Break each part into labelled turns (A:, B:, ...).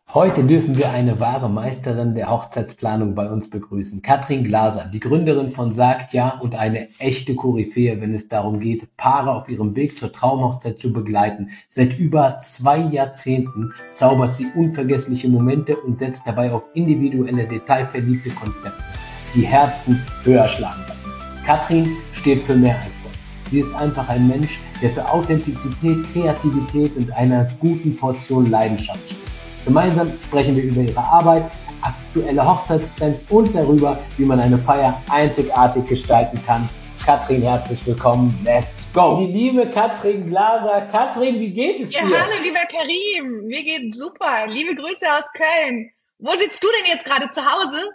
A: Heute dürfen wir eine wahre Meisterin der Hochzeitsplanung bei uns begrüßen. Katrin Glaser, die Gründerin von Sagt Ja und eine echte Koryphäe, wenn es darum geht, Paare auf ihrem Weg zur Traumhochzeit zu begleiten. Seit über 2 Jahrzehnten zaubert sie unvergessliche Momente und setzt dabei auf individuelle, detailverliebte Konzepte, die Herzen höher schlagen lassen. Katrin steht für mehr als das. Sie ist einfach ein Mensch, der für Authentizität, Kreativität und einer guten Portion Leidenschaft steht. Gemeinsam sprechen wir über ihre Arbeit, aktuelle Hochzeitstrends und darüber, wie man eine Feier einzigartig gestalten kann. Katrin, herzlich willkommen. Let's go! Die liebe Katrin Glaser. Katrin, wie geht es
B: Ja,
A: dir?
B: hallo, lieber Karim. Mir geht's super. Liebe Grüße aus Köln. Wo sitzt du denn jetzt gerade zu Hause?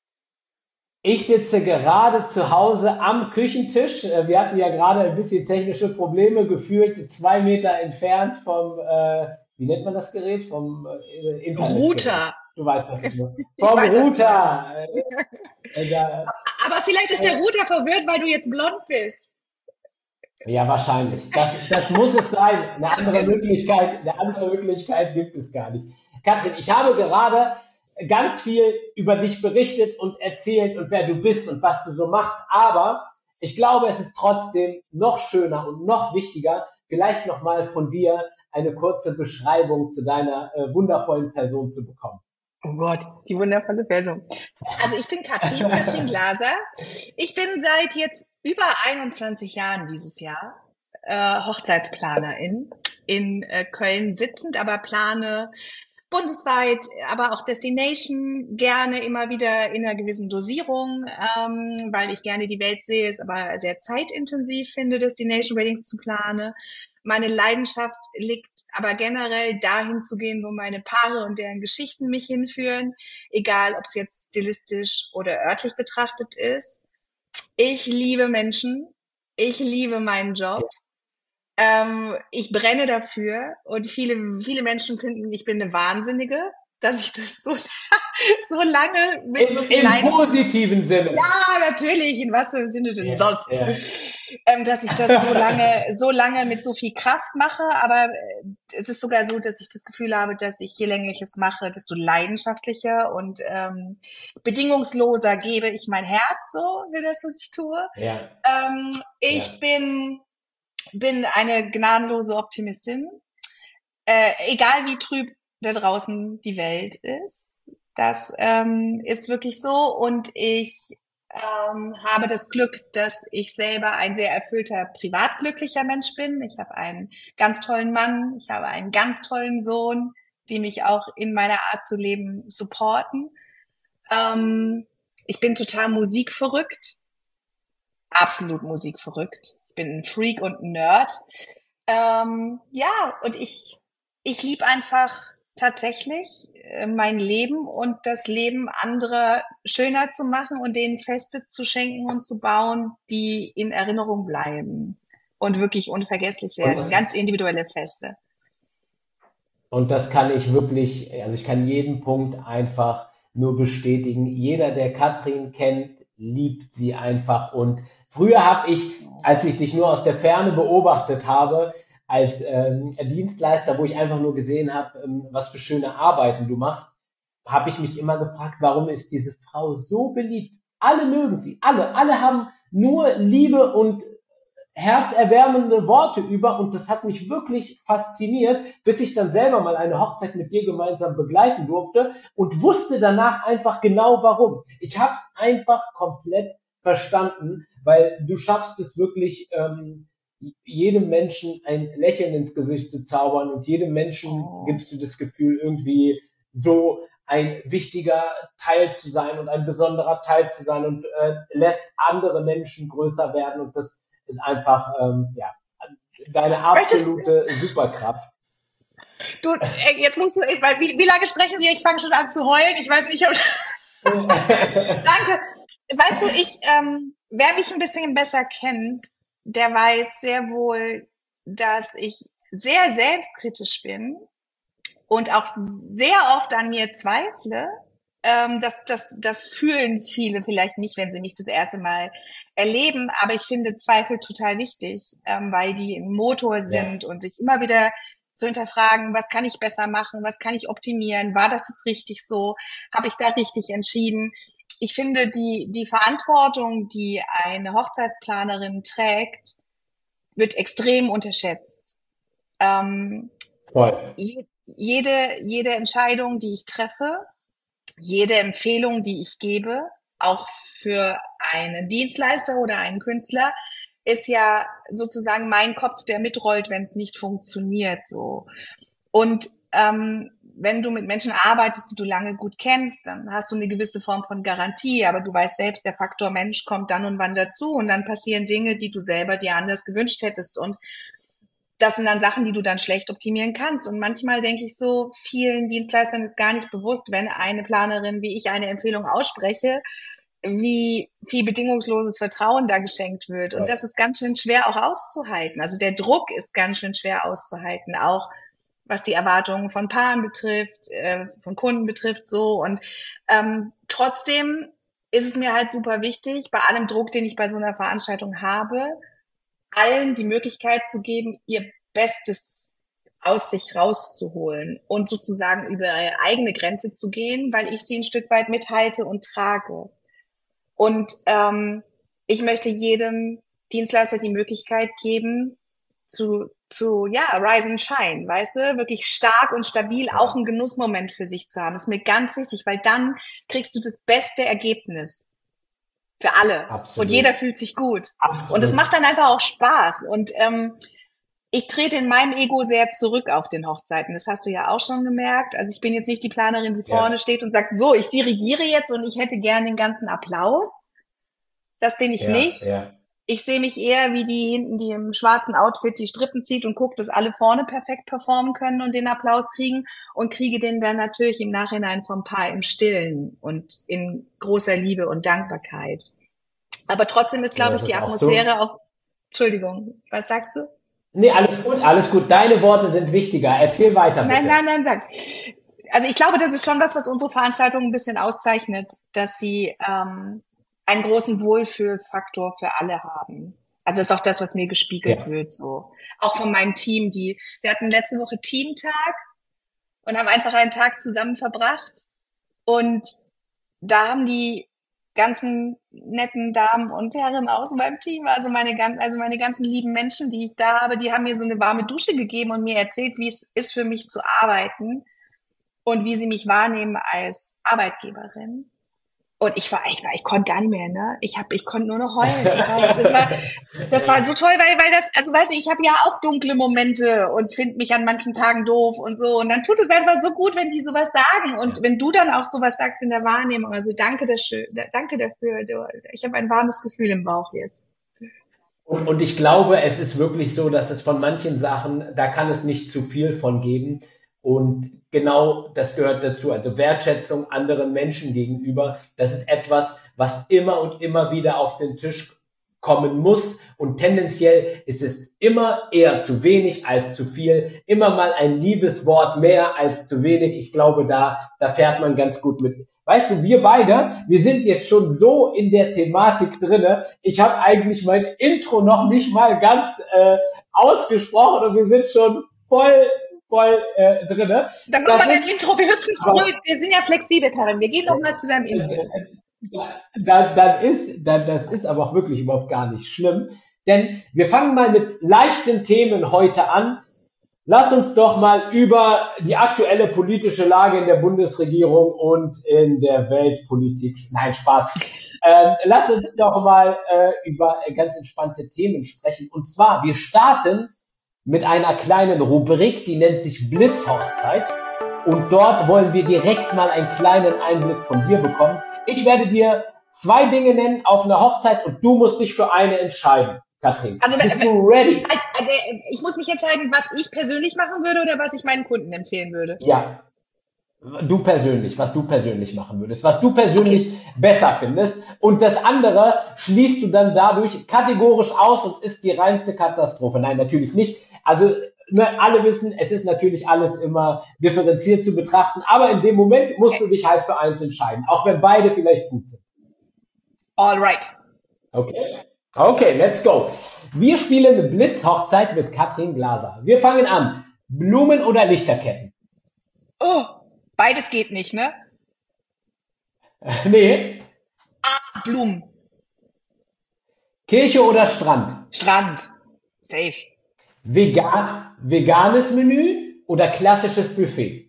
A: Ich sitze gerade zu Hause am Küchentisch. Wir hatten ja gerade ein bisschen technische Probleme, gefühlt 2 Meter entfernt vom, wie nennt man das Gerät? Vom Internetgerät.
B: Router.
A: Du weißt, was ich meine.
B: Ich
A: Vom
B: weiß, was du meinst.
A: Router. Da,
B: Aber vielleicht ist der Router verwirrt, weil du jetzt blond bist.
A: Ja, wahrscheinlich. Das muss es sein. Eine andere Möglichkeit gibt es gar nicht. Katrin, ich habe gerade ganz viel über dich berichtet und erzählt und wer du bist und was du so machst. Aber ich glaube, es ist trotzdem noch schöner und noch wichtiger, vielleicht nochmal von dir eine kurze Beschreibung zu deiner wundervollen Person zu bekommen.
B: Oh Gott, die wundervolle Person. Also ich bin Katrin Glaser. Ich bin seit jetzt über 21 Jahren dieses Jahr Hochzeitsplanerin in Köln sitzend, aber plane bundesweit, aber auch Destination gerne immer wieder in einer gewissen Dosierung, weil ich gerne die Welt sehe, es aber sehr zeitintensiv finde, Destination Weddings zu planen. Meine Leidenschaft liegt aber generell dahin zu gehen, wo meine Paare und deren Geschichten mich hinführen, egal ob es jetzt stilistisch oder örtlich betrachtet ist. Ich liebe Menschen. Ich liebe meinen Job. Ich brenne dafür und viele Menschen finden, ich bin eine Wahnsinnige, dass ich das so, so lange mit so viel
A: Im
B: Leidenschaft,
A: positiven Sinne.
B: ja, natürlich, in was für einem Sinne denn
A: Ja,
B: sonst,
A: ja.
B: dass ich das so lange mit so viel Kraft mache, aber es ist sogar so, dass ich das Gefühl habe, dass ich je länger ich es mache, desto leidenschaftlicher und bedingungsloser gebe ich mein Herz so für das, was ich tue.
A: Ja,
B: Ich
A: ja.
B: bin eine gnadenlose Optimistin. Egal wie trüb da draußen die Welt ist, das ist wirklich so. Und ich habe das Glück, dass ich selber ein sehr erfüllter, privat glücklicher Mensch bin. Ich habe einen ganz tollen Mann, ich habe einen ganz tollen Sohn, die mich auch in meiner Art zu leben supporten. Ähm, Ich bin total musikverrückt, absolut musikverrückt. Ich bin ein Freak und ein Nerd. Ja, und ich liebe einfach tatsächlich mein Leben und das Leben anderer schöner zu machen und denen Feste zu schenken und zu bauen, die in Erinnerung bleiben und wirklich unvergesslich
A: Und
B: werden. Ganz individuelle Feste.
A: Und das kann ich wirklich, also ich kann jeden Punkt einfach nur bestätigen. Jeder, der Katrin kennt, liebt sie einfach. Und früher habe ich, als ich dich nur aus der Ferne beobachtet habe, als Dienstleister, wo ich einfach nur gesehen habe, was für schöne Arbeiten du machst, habe ich mich immer gefragt, warum ist diese Frau so beliebt? Alle mögen sie, alle haben nur Liebe und herzerwärmende Worte über und das hat mich wirklich fasziniert, bis ich dann selber mal eine Hochzeit mit dir gemeinsam begleiten durfte und wusste danach einfach genau warum. Ich habe es einfach komplett verstanden, weil du schaffst es wirklich, jedem Menschen ein Lächeln ins Gesicht zu zaubern und jedem Menschen
B: Oh.
A: gibst du das Gefühl, irgendwie so ein wichtiger Teil zu sein und ein besonderer Teil zu sein und lässt andere Menschen größer werden und das ist einfach ja, deine
B: Möchtest
A: absolute Superkraft.
B: du, jetzt musst du, weil, wie lange sprechen wir? Ich fange schon an zu heulen. Ich weiß nicht, ob, danke. Weißt du, wer mich ein bisschen besser kennt, der weiß sehr wohl, dass ich sehr selbstkritisch bin und auch sehr oft an mir zweifle. Das fühlen viele vielleicht nicht, wenn sie mich das erste Mal erleben, aber ich finde Zweifel total wichtig, weil die ein Motor
A: Ja,
B: sind und sich immer wieder zu hinterfragen, was kann ich besser machen, was kann ich optimieren, war das jetzt richtig so, habe ich da richtig entschieden. Ich finde, die Verantwortung, die eine Hochzeitsplanerin trägt, wird extrem unterschätzt.
A: Voll.
B: Jede Entscheidung, die ich treffe, jede Empfehlung, die ich gebe, auch für einen Dienstleister oder einen Künstler, ist ja sozusagen mein Kopf, der mitrollt, wenn es nicht funktioniert, so. Und wenn du mit Menschen arbeitest, die du lange gut kennst, dann hast du eine gewisse Form von Garantie, aber du weißt selbst, der Faktor Mensch kommt dann und wann dazu und dann passieren Dinge, die du selber dir anders gewünscht hättest, und das sind dann Sachen, die du dann schlecht optimieren kannst. Und manchmal denke ich so, vielen Dienstleistern ist gar nicht bewusst, wenn eine Planerin wie ich eine Empfehlung ausspreche, wie viel bedingungsloses Vertrauen da geschenkt wird. Und das ist ganz schön schwer auch auszuhalten. Also der Druck ist ganz schön schwer auszuhalten, auch was die Erwartungen von Paaren betrifft, von Kunden betrifft, so. Und trotzdem ist es mir halt super wichtig, bei allem Druck, den ich bei so einer Veranstaltung habe, allen die Möglichkeit zu geben, ihr Bestes aus sich rauszuholen und sozusagen über ihre eigene Grenze zu gehen, weil ich sie ein Stück weit mithalte und trage. Und ich möchte jedem Dienstleister die Möglichkeit geben, zu rise and shine, weißt du, wirklich stark und stabil auch einen Genussmoment für sich zu haben. Das ist mir ganz wichtig, weil dann kriegst du das beste Ergebnis für alle.
A: Absolut.
B: Und jeder fühlt sich gut.
A: Absolut.
B: Und es macht dann einfach auch Spaß. Und ich trete in meinem Ego sehr zurück auf den Hochzeiten. Das hast du ja auch schon gemerkt. Also ich bin jetzt nicht die Planerin, die vorne steht und sagt, so, ich dirigiere jetzt und ich hätte gern den ganzen Applaus. Das bin ich nicht. Ja. Ich sehe mich eher wie die hinten, die im schwarzen Outfit die Strippen zieht und guckt, dass alle vorne perfekt performen können und den Applaus kriegen, und kriege den dann natürlich im Nachhinein vom Paar im Stillen und in großer Liebe und Dankbarkeit. Aber trotzdem ist, glaube ich, die Atmosphäre auch... Entschuldigung, was sagst du?
A: Nee, alles gut, alles gut. Deine Worte sind wichtiger. Erzähl weiter, bitte.
B: Nein, sag. Also ich glaube, das ist schon was unsere Veranstaltung ein bisschen auszeichnet, dass sie einen großen Wohlfühlfaktor für alle haben. Also das ist auch das, was mir gespiegelt wird, so. Auch von meinem Team, wir hatten letzte Woche Teamtag und haben einfach einen Tag zusammen verbracht, und da haben die ganzen netten Damen und Herren aus meinem Team, also meine ganzen lieben Menschen, die ich da habe, die haben mir so eine warme Dusche gegeben und mir erzählt, wie es ist für mich zu arbeiten und wie sie mich wahrnehmen als Arbeitgeberin. Und ich konnte gar nicht mehr, ne? Ich konnte nur noch heulen. Das war so toll, weil das, also weißt du, ich habe ja auch dunkle Momente und finde mich an manchen Tagen doof und so. Und dann tut es einfach so gut, wenn die sowas sagen und wenn du dann auch sowas sagst in der Wahrnehmung. Also danke dafür. Ich habe ein warmes Gefühl im Bauch jetzt.
A: Und ich glaube, es ist wirklich so, dass es von manchen Sachen, da kann es nicht zu viel von geben. Und genau das gehört dazu. Also Wertschätzung anderen Menschen gegenüber, das ist etwas, was immer und immer wieder auf den Tisch kommen muss. Und tendenziell ist es immer eher zu wenig als zu viel. Immer mal ein liebes Wort mehr als zu wenig. Ich glaube, da fährt man ganz gut mit. Weißt du, wir beide, wir sind jetzt schon so in der Thematik drinne. Ich habe eigentlich mein Intro noch nicht mal ganz ausgesprochen und wir sind schon voll drinne.
B: Dann machen wir das Intro, wir hüpfen zurück. Wir sind ja flexibel, Karin. Wir gehen noch mal zu deinem Intro.
A: Das ist aber auch wirklich überhaupt gar nicht schlimm. Denn wir fangen mal mit leichten Themen heute an. Lass uns doch mal über die aktuelle politische Lage in der Bundesregierung und in der Weltpolitik, nein, Spaß. Lass uns doch mal über ganz entspannte Themen sprechen. Und zwar, wir starten mit einer kleinen Rubrik, die nennt sich Blitzhochzeit. Und dort wollen wir direkt mal einen kleinen Einblick von dir bekommen. Ich werde dir 2 Dinge nennen auf einer Hochzeit und du musst dich für eine entscheiden, Katrin.
B: Also,
A: bist du ready?
B: Ich muss mich entscheiden, was ich persönlich machen würde oder was ich meinen Kunden empfehlen würde.
A: Ja, was du persönlich machen würdest, was du persönlich besser findest. Und das andere schließt du dann dadurch kategorisch aus und ist die reinste Katastrophe. Nein, natürlich nicht. Also alle wissen, es ist natürlich alles immer differenziert zu betrachten, aber in dem Moment musst du dich halt für eins entscheiden, auch wenn beide vielleicht gut sind.
B: All right.
A: Okay, let's go. Wir spielen eine Blitzhochzeit mit Katrin Glaser. Wir fangen an. Blumen oder Lichterketten?
B: Oh, beides geht nicht, ne?
A: Nee.
B: Blumen,
A: Kirche oder Strand?
B: Strand, safe.
A: Veganes Menü oder klassisches Buffet?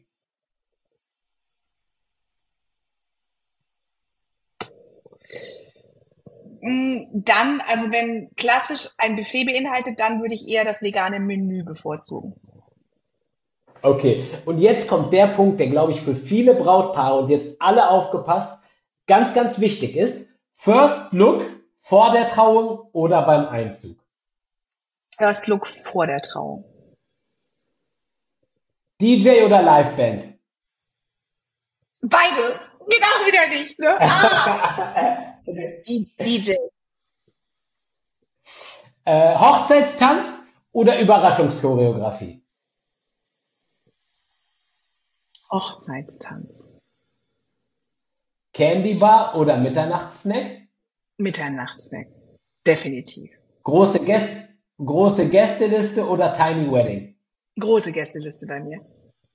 B: Dann, also wenn klassisch ein Buffet beinhaltet, dann würde ich eher das vegane Menü bevorzugen.
A: Okay, und jetzt kommt der Punkt, der, glaube ich, für viele Brautpaare und jetzt alle aufgepasst, ganz, ganz wichtig ist. First Look vor der Trauung oder beim Einzug?
B: First Look vor der Trauung.
A: DJ oder Liveband?
B: Beides. Geht auch wieder nicht, ne? DJ.
A: Hochzeitstanz oder Überraschungschoreografie?
B: Hochzeitstanz.
A: Candy Bar oder Mitternachtssnack?
B: Mitternachtssnack. Definitiv.
A: Große Gäste, große Gästeliste oder Tiny Wedding?
B: Große Gästeliste bei mir.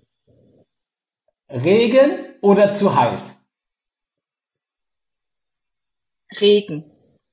A: Regen oder zu heiß?
B: Regen.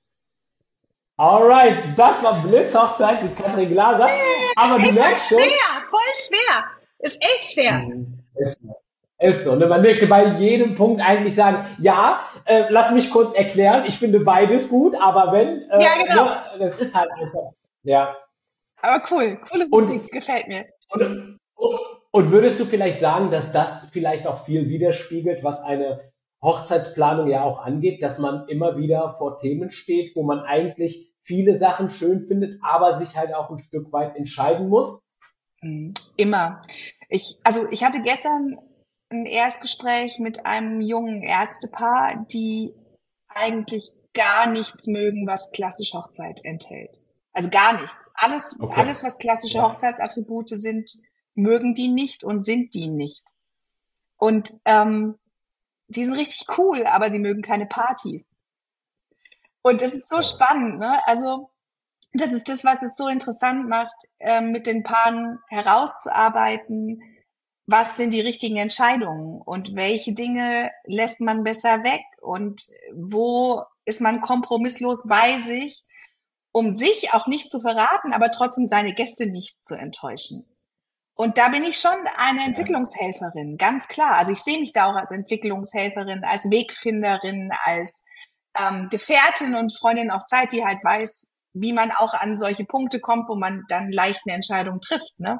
A: Alright, das war Blitzhochzeit mit Katrin Glaser. Aber du
B: Ey, voll
A: merkst schon,
B: schwer, voll schwer. Ist echt schwer.
A: ist, ist so. Ne? Man möchte bei jedem Punkt eigentlich sagen, ja, lass mich kurz erklären, ich finde beides gut, aber wenn,
B: Ja, genau.
A: ne, das ist halt einfach. Ja.
B: Aber cool. Coole
A: Und,
B: Musik. Gefällt mir.
A: und, und würdest du vielleicht sagen, dass das vielleicht auch viel widerspiegelt, was eine Hochzeitsplanung ja auch angeht, dass man immer wieder vor Themen steht, wo man eigentlich viele Sachen schön findet, aber sich halt auch ein Stück weit entscheiden muss?
B: Immer. Ich hatte gestern ein Erstgespräch mit einem jungen Ärztepaar, die eigentlich gar nichts mögen, was klassische Hochzeit enthält. Also gar nichts.
A: Okay.
B: Alles, was klassische
A: Ja.
B: Hochzeitsattribute sind, mögen die nicht und sind die nicht. Und die sind richtig cool, aber sie mögen keine Partys. Und das ist so
A: Ja.
B: spannend, ne? Also das ist das, was es so interessant macht, mit den Paaren herauszuarbeiten, was sind die richtigen Entscheidungen und welche Dinge lässt man besser weg und wo ist man kompromisslos bei sich, um sich auch nicht zu verraten, aber trotzdem seine Gäste nicht zu enttäuschen. Und da bin ich schon eine
A: Ja.
B: Entwicklungshelferin, ganz klar. Also ich sehe mich da auch als Entwicklungshelferin, als Wegfinderin, als Gefährtin und Freundin auf Zeit, die halt weiß, wie man auch an solche Punkte kommt, wo man dann leicht eine Entscheidung trifft, ne?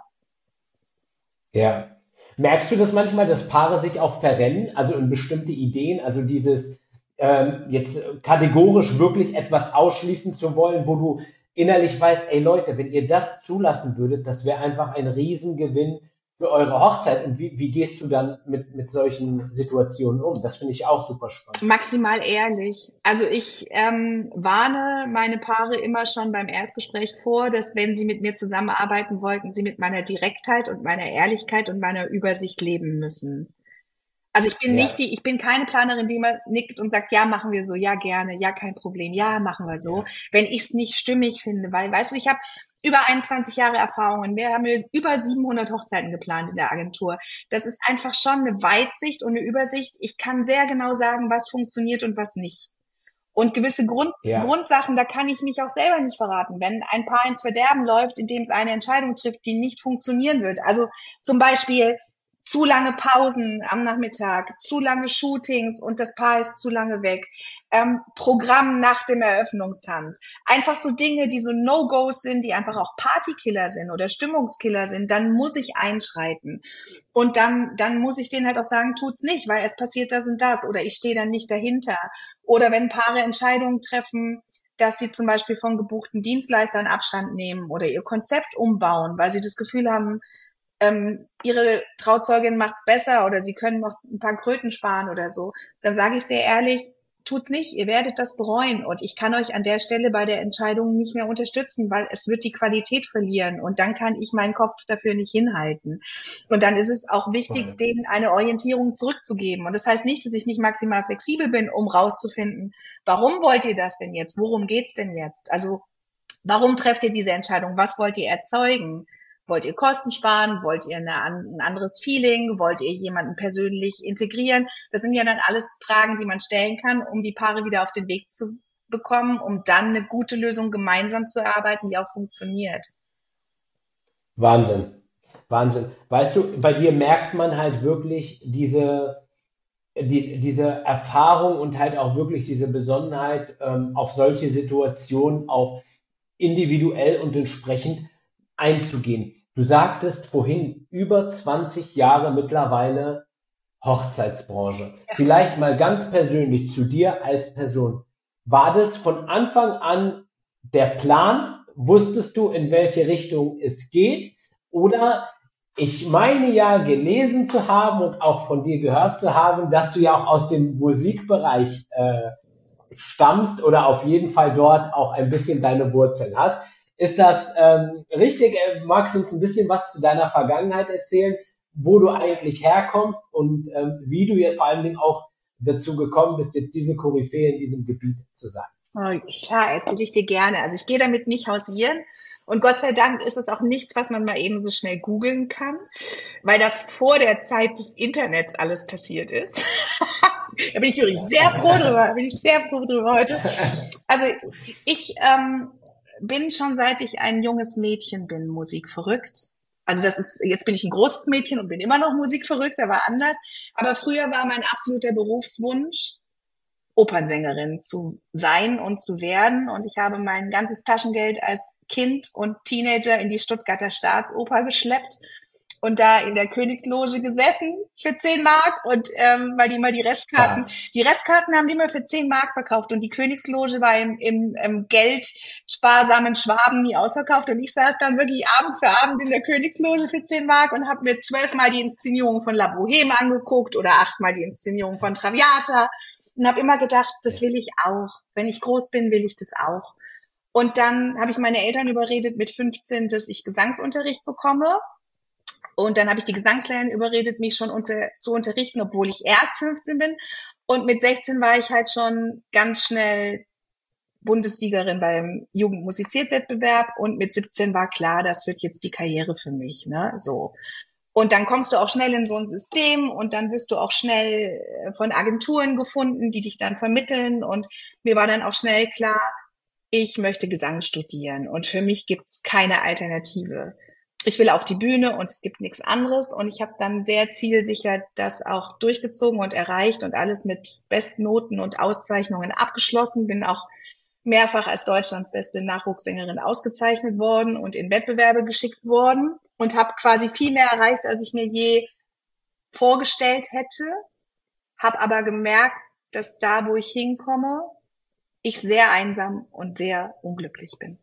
A: Ja. Merkst du das manchmal, dass Paare sich auch verrennen, also in bestimmte Ideen, also dieses jetzt kategorisch wirklich etwas ausschließen zu wollen, wo du innerlich weißt, ey Leute, wenn ihr das zulassen würdet, das wäre einfach ein Riesengewinn für eure Hochzeit. Und wie gehst du dann mit solchen Situationen um? Das finde ich auch super spannend.
B: Maximal ehrlich. Also ich warne meine Paare immer schon beim Erstgespräch vor, dass wenn sie mit mir zusammenarbeiten wollten, sie mit meiner Direktheit und meiner Ehrlichkeit und meiner Übersicht leben müssen. Also
A: Ja,
B: ich bin keine Planerin, die immer nickt und sagt, ja, machen wir so, ja, gerne, ja, kein Problem, ja, machen wir so,
A: ja,
B: wenn ich es nicht stimmig finde, weil, weißt du, ich habe über 21 Jahre Erfahrung. Wir haben über 700 Hochzeiten geplant in der Agentur. Das ist einfach schon eine Weitsicht und eine Übersicht. Ich kann sehr genau sagen, was funktioniert und was nicht. Und gewisse
A: ja,
B: Grundsachen, da kann ich mich auch selber nicht verraten. Wenn ein Paar ins Verderben läuft, indem es eine Entscheidung trifft, die nicht funktionieren wird. Also zum Beispiel zu lange Pausen am Nachmittag, zu lange Shootings und das Paar ist zu lange weg. Programm nach dem Eröffnungstanz. Einfach so Dinge, die so No-Gos sind, die einfach auch Partykiller sind oder Stimmungskiller sind, dann muss ich einschreiten. Und dann muss ich denen halt auch sagen, tut's nicht, weil es passiert das und das oder ich stehe dann nicht dahinter. Oder wenn Paare Entscheidungen treffen, dass sie zum Beispiel von gebuchten Dienstleistern Abstand nehmen oder ihr Konzept umbauen, weil sie das Gefühl haben, ihre Trauzeugin macht's besser oder sie können noch ein paar Kröten sparen oder so, dann sage ich sehr ehrlich, tut's nicht, ihr werdet das bereuen und ich kann euch an der Stelle bei der Entscheidung nicht mehr unterstützen, weil es wird die Qualität verlieren und dann kann ich meinen Kopf dafür nicht hinhalten. Und dann ist es auch wichtig,
A: voll.
B: denen eine Orientierung zurückzugeben. Und das heißt nicht, dass ich nicht maximal flexibel bin, um rauszufinden, warum wollt ihr das denn jetzt? Worum geht's denn jetzt? Also, warum trefft ihr diese Entscheidung? Was wollt ihr erzeugen? Wollt ihr Kosten sparen? Wollt ihr ein anderes Feeling? Wollt ihr jemanden persönlich integrieren? Das sind ja dann alles Fragen, die man stellen kann, um die Paare wieder auf den Weg zu bekommen, um dann eine gute Lösung gemeinsam zu erarbeiten, die auch funktioniert.
A: Wahnsinn. Wahnsinn. Weißt du, bei dir merkt man halt wirklich diese Erfahrung und halt auch wirklich diese Besonnenheit, auf solche Situationen auch individuell und entsprechend einzugehen. Du sagtest vorhin über 20 Jahre mittlerweile Hochzeitsbranche. Vielleicht mal ganz persönlich zu dir als Person. War das von Anfang an der Plan? Wusstest du, in welche Richtung es geht? Oder ich meine ja gelesen zu haben und auch von dir gehört zu haben, dass du ja auch aus dem Musikbereich stammst oder auf jeden Fall dort auch ein bisschen deine Wurzeln hast. Ist das richtig? Magst du uns ein bisschen was zu deiner Vergangenheit erzählen, wo du eigentlich herkommst und wie du jetzt vor allen Dingen auch dazu gekommen bist, jetzt diese Koryphäe in diesem Gebiet zu sein?
B: Oh, klar, erzähle ich dir gerne. Also ich gehe damit nicht hausieren. Und Gott sei Dank ist es auch nichts, was man mal eben so schnell googeln kann, weil das vor der Zeit des Internets alles passiert ist. Da bin ich wirklich sehr froh drüber, bin ich sehr froh drüber heute. Also ich bin schon seit ich ein junges Mädchen bin, musikverrückt. Also jetzt bin ich ein großes Mädchen und bin immer noch musikverrückt, aber anders. Aber früher war mein absoluter Berufswunsch, Opernsängerin zu sein und zu werden. Und ich habe mein ganzes Taschengeld als Kind und Teenager in die Stuttgarter Staatsoper geschleppt und da in der Königsloge gesessen für 10 Mark und weil die immer die Restkarten haben die immer für 10 Mark verkauft und die Königsloge war im geldsparsamen Schwaben nie ausverkauft und ich saß dann wirklich Abend für Abend in der Königsloge für 10 Mark und habe mir 12-mal die Inszenierung von La Bohème angeguckt oder 8-mal die Inszenierung von Traviata und habe immer gedacht, das will ich auch. Wenn ich groß bin, will ich das auch. Und dann habe ich meine Eltern überredet mit 15, dass ich Gesangsunterricht bekomme. Und dann habe ich die Gesangslehrerin überredet, mich schon zu unterrichten, obwohl ich erst 15 bin. Und mit 16 war ich halt schon ganz schnell Bundessiegerin beim Jugendmusizierwettbewerb. Und mit 17 war klar, das wird jetzt die Karriere für mich, ne, so. Und dann kommst du auch schnell in so ein System und dann wirst du auch schnell von Agenturen gefunden, die dich dann vermitteln. Und mir war dann auch schnell klar, ich möchte Gesang studieren und für mich gibt's keine Alternative. Ich will auf die Bühne und es gibt nichts anderes und ich habe dann sehr zielsicher das auch durchgezogen und erreicht und alles mit Bestnoten und Auszeichnungen abgeschlossen, bin auch mehrfach als Deutschlands beste Nachwuchssängerin ausgezeichnet worden und in Wettbewerbe geschickt worden und habe quasi viel mehr erreicht, als ich mir je vorgestellt hätte, habe aber gemerkt, dass da, wo ich hinkomme, ich sehr einsam und sehr unglücklich bin.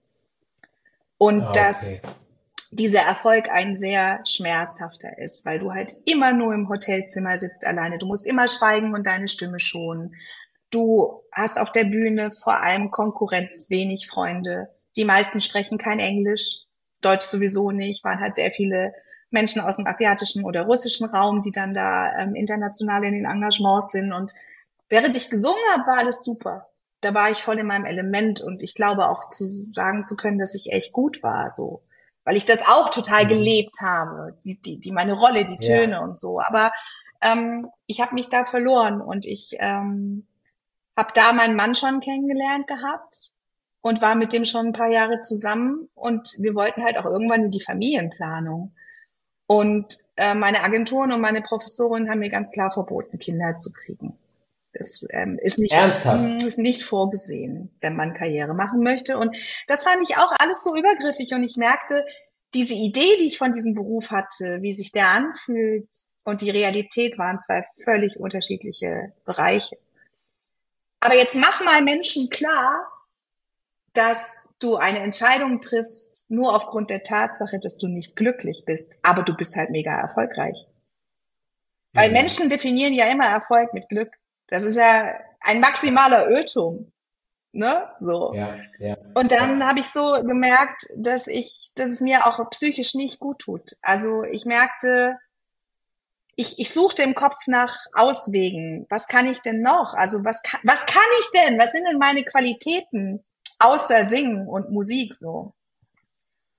B: Und dass dieser Erfolg ein sehr schmerzhafter ist, weil du halt immer nur im Hotelzimmer sitzt alleine. Du musst immer schweigen und deine Stimme schonen. Du hast auf der Bühne vor allem Konkurrenz, wenig Freunde. Die meisten sprechen kein Englisch, Deutsch sowieso nicht, waren halt sehr viele Menschen aus dem asiatischen oder russischen Raum, die dann da international in den Engagements sind. Und während ich gesungen habe, war alles super. Da war ich voll in meinem Element und ich glaube auch zu sagen zu können, dass ich echt gut war, so. Weil ich das auch total gelebt habe, die meine Rolle, die Töne und so. Aber ich habe mich da verloren und ich habe da meinen Mann schon kennengelernt gehabt und war mit dem schon ein paar Jahre zusammen und wir wollten halt auch irgendwann in die Familienplanung. Und meine Agenturen und meine Professorin haben mir ganz klar verboten, Kinder zu kriegen. Das ist nicht vorgesehen, wenn man Karriere machen möchte. Und das fand ich auch alles so übergriffig. Und ich merkte, diese Idee, die ich von diesem Beruf hatte, wie sich der anfühlt und die Realität waren zwei völlig unterschiedliche Bereiche. Aber jetzt mach mal Menschen klar, dass du eine Entscheidung triffst, nur aufgrund der Tatsache, dass du nicht glücklich bist. Aber du bist halt mega erfolgreich. Weil Menschen definieren ja immer Erfolg mit Glück. Das ist ja ein maximaler Irrtum, ne? So.
A: Ja.
B: Und dann habe ich so gemerkt, dass es mir auch psychisch nicht gut tut. Also ich merkte, ich suchte im Kopf nach Auswegen. Was kann ich denn noch? Also was kann ich denn? Was sind denn meine Qualitäten außer Singen und Musik so?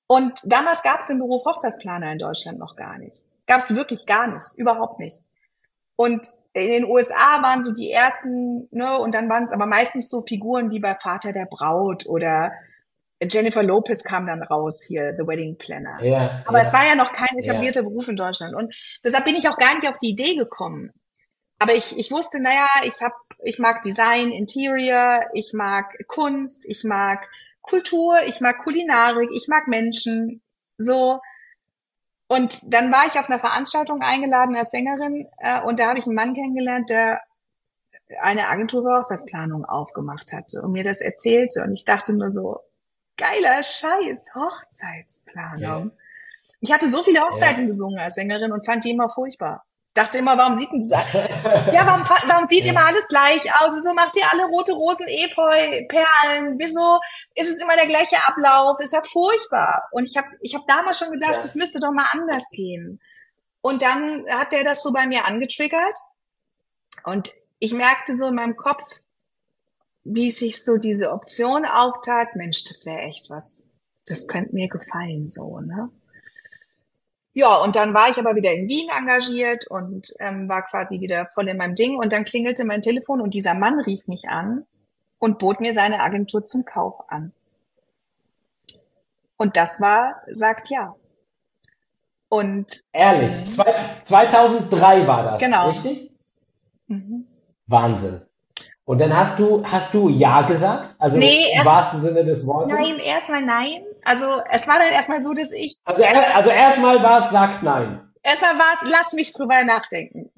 B: Und damals gab es den Beruf Hochzeitsplaner in Deutschland noch gar nicht. Gab es wirklich gar nicht, überhaupt nicht. Und in den USA waren so die ersten, ne, und dann waren es aber meistens so Figuren wie bei Vater der Braut oder Jennifer Lopez kam dann raus hier, The Wedding Planner.
A: Ja,
B: Aber es war
A: ja,
B: ja noch kein
A: ja,
B: etablierter Beruf in Deutschland. Und deshalb bin ich auch gar nicht auf die Idee gekommen. Aber ich wusste, naja, ich mag Design, Interior, ich mag Kunst, ich mag Kultur, ich mag Kulinarik, ich mag Menschen, so. Und dann war ich auf einer Veranstaltung eingeladen als Sängerin, und da habe ich einen Mann kennengelernt, der eine Agentur für Hochzeitsplanung aufgemacht hatte und mir das erzählte. Und ich dachte nur so, geiler Scheiß,
A: ja,
B: Hochzeitsplanung. Ich hatte so viele Hochzeiten
A: ja.
B: gesungen als Sängerin und fand die immer furchtbar. Dachte immer, warum sieht denn ja, warum sieht immer
A: Ja,
B: alles gleich aus? Wieso macht ihr alle rote Rosen, Efeu, Perlen? Wieso ist es immer der gleiche Ablauf? Ist ja furchtbar. Und ich hab damals schon gedacht, das
A: ja,
B: müsste doch mal anders gehen. Und dann hat der das so bei mir angetriggert. Und ich merkte so in meinem Kopf, wie sich so diese Option auftat. Mensch, das wäre echt was. Das könnte mir gefallen, so, ne? Ja, und dann war ich aber wieder in Wien engagiert und war quasi wieder voll in meinem Ding. Und dann klingelte mein Telefon und dieser Mann rief mich an und bot mir seine Agentur zum Kauf an. Und das war, sagt ja. Und
A: ehrlich, 2003 war das,
B: genau.
A: richtig?
B: Mhm.
A: Wahnsinn. Und dann hast du Ja gesagt? Also
B: Nee,
A: im wahrsten Sinne des Wortes?
B: erstmal nein. Also es war dann erstmal so, dass ich,
A: Also erstmal war es, sagt nein.
B: erstmal war es, lass mich drüber nachdenken.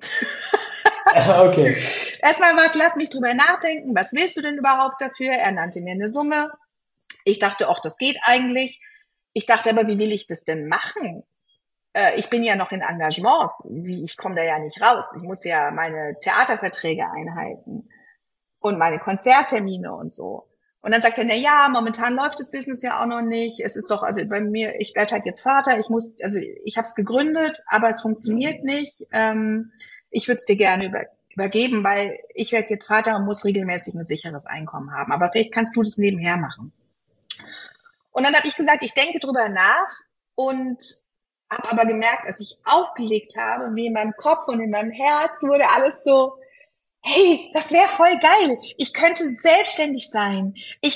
A: Okay.
B: Erstmal war es, lass mich drüber nachdenken. Was willst du denn überhaupt dafür? Er nannte mir eine Summe. Ich dachte, ach, das geht eigentlich. Ich dachte aber, wie will ich das denn machen? Ich bin ja noch in Engagements. Ich komme da ja nicht raus. Ich muss ja meine Theaterverträge einhalten und meine Konzerttermine und so. Und dann sagt er, na ja, momentan läuft das Business ja auch noch nicht. Es ist doch, also bei mir, ich werde halt jetzt Vater. Ich habe es gegründet, aber es funktioniert nicht. Ich würde es dir gerne übergeben, weil ich werde jetzt Vater und muss regelmäßig ein sicheres Einkommen haben. Aber vielleicht kannst du das nebenher machen. Und dann habe ich gesagt, ich denke drüber nach und habe aber gemerkt, als ich aufgelegt habe, wie in meinem Kopf und in meinem Herz wurde alles so, hey, das wäre voll geil. Ich könnte selbstständig sein.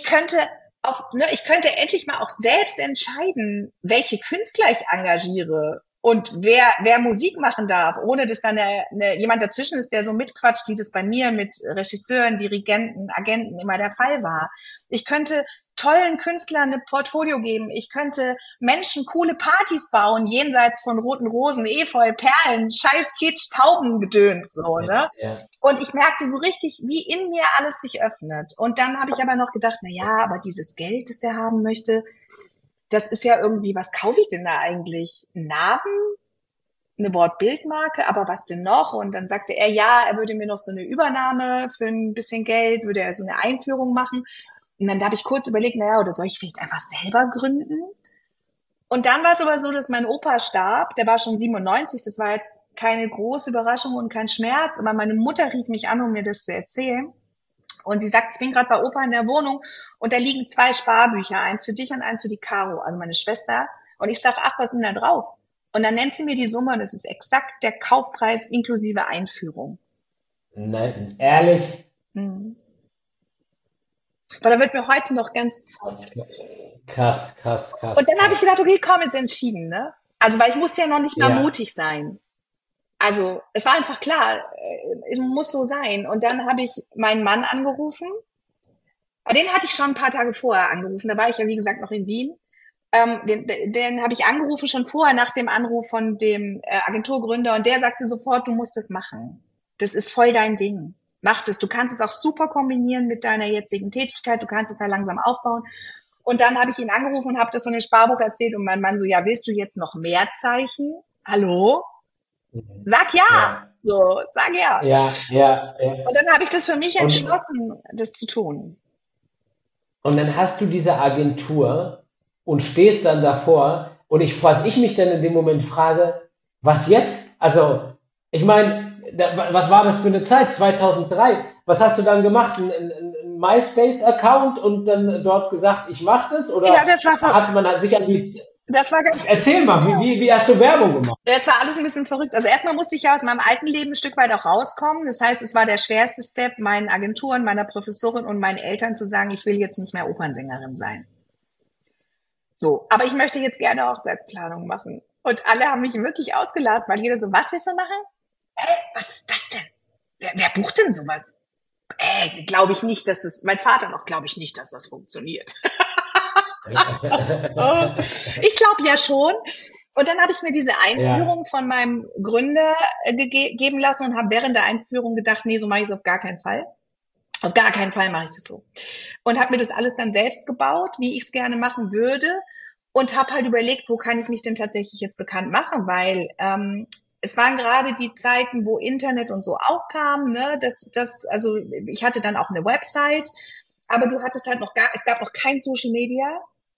B: Ich könnte endlich mal auch selbst entscheiden, welche Künstler ich engagiere und wer Musik machen darf, ohne dass dann jemand dazwischen ist, der so mitquatscht, wie das bei mir mit Regisseuren, Dirigenten, Agenten immer der Fall war. Ich könnte tollen Künstlern ein Portfolio geben. Ich könnte Menschen coole Partys bauen, jenseits von roten Rosen, Efeu, Perlen, scheiß Kitsch, Taubengedöns, so, ne?
A: Ja,
B: Und ich merkte so richtig, wie in mir alles sich öffnet. Und dann habe ich aber noch gedacht, na ja, aber dieses Geld, das der haben möchte, das ist ja irgendwie, was kaufe ich denn da eigentlich? Einen Namen? Eine Wortbildmarke? Aber was denn noch? Und dann sagte er, ja, er würde mir noch so eine Übernahme für ein bisschen Geld, würde er so eine Einführung machen. Und dann habe ich kurz überlegt, naja, oder soll ich vielleicht einfach selber gründen? Und dann war es aber so, dass mein Opa starb, der war schon 97, das war jetzt keine große Überraschung und kein Schmerz, aber meine Mutter rief mich an, um mir das zu erzählen. Und sie sagt, ich bin gerade bei Opa in der Wohnung und da liegen 2 Sparbücher, eins für dich und eins für die Caro, also meine Schwester. Und ich sage, ach, was ist denn da drauf? Und dann nennt sie mir die Summe und es ist exakt der Kaufpreis inklusive Einführung.
A: nein, ehrlich.
B: Hm. Aber da wird mir heute noch ganz.
A: Krass, krass, krass,
B: Und dann habe ich
A: krass.
B: gedacht, okay, komm, ist entschieden, ne? Also, weil ich musste ja noch nicht mal
A: Ja,
B: mutig sein. Also, es war einfach klar, es muss so sein. Und dann habe ich meinen Mann angerufen. Aber den hatte ich schon ein paar Tage vorher angerufen. Da war ich ja, wie gesagt, noch in Wien. Den habe ich angerufen schon vorher nach dem Anruf von dem Agenturgründer. Und der sagte sofort, du musst das machen. Das ist voll dein Ding. Mach das. Du kannst es auch super kombinieren mit deiner jetzigen Tätigkeit. Du kannst es ja langsam aufbauen. Und dann habe ich ihn angerufen und habe das von dem Sparbuch erzählt und mein Mann so, ja, willst du jetzt noch mehr Zeichen? Hallo?
A: mhm.
B: Sag ja.
A: Ja,
B: So, sag ja.
A: ja, ja, ja.
B: Und dann habe ich das für mich
A: Und,
B: entschlossen, das zu tun.
A: und dann hast du diese Agentur und stehst dann davor und was ich mich dann in dem Moment frage, was jetzt? Also, ich meine, was war das für eine Zeit? 2003. Was hast du dann gemacht? Ein MySpace-Account und dann dort gesagt, ich mache das?
B: Ja,
A: Oder
B: das war
A: hat man sich an die,
B: Das war ganz,
A: Erzähl mal, wie hast du Werbung gemacht?
B: das war alles ein bisschen verrückt. Also erstmal musste ich ja aus meinem alten Leben ein Stück weit auch rauskommen. Das heißt, es war der schwerste Step, meinen Agenturen, meiner Professorin und meinen Eltern zu sagen, ich will jetzt nicht mehr Opernsängerin sein. So, aber ich möchte jetzt gerne Hochzeitsplanung machen. Und alle haben mich wirklich ausgelacht, weil jeder so, was willst du machen? Was ist das denn? Wer bucht denn sowas? Glaube ich nicht, dass das, mein Vater noch, glaube ich nicht, dass das funktioniert. Ich glaube ja schon. Und dann habe ich mir diese
A: Ja,
B: Einführung von meinem Gründer geben lassen und habe während der Einführung gedacht, nee, so mache ich es auf gar keinen Fall. Auf gar keinen Fall mache ich das so. Und habe mir das alles dann selbst gebaut, wie ich es gerne machen würde. Und habe halt überlegt, wo kann ich mich denn tatsächlich jetzt bekannt machen, weil es waren gerade die Zeiten, wo Internet und so aufkam, ne? Also ich hatte dann auch eine Website, aber du hattest halt es gab noch kein Social Media.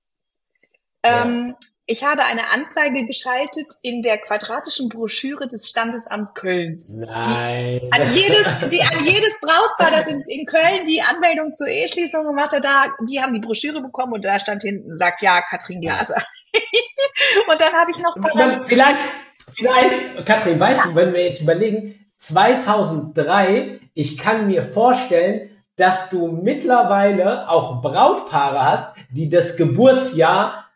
A: ja.
B: Ich habe eine Anzeige geschaltet in der quadratischen Broschüre des Standesamt Kölns,
A: Nein.
B: die an jedes Brautpaar, das in Köln die Anmeldung zur Eheschließung gemacht hat, die haben die Broschüre bekommen und da stand hinten, sagt ja, Katrin Glaser. Und dann habe ich noch
A: Vielleicht, Katrin, weißt du, wenn wir jetzt überlegen, 2003, ich kann mir vorstellen, dass du mittlerweile auch Brautpaare hast, die das Geburtsjahr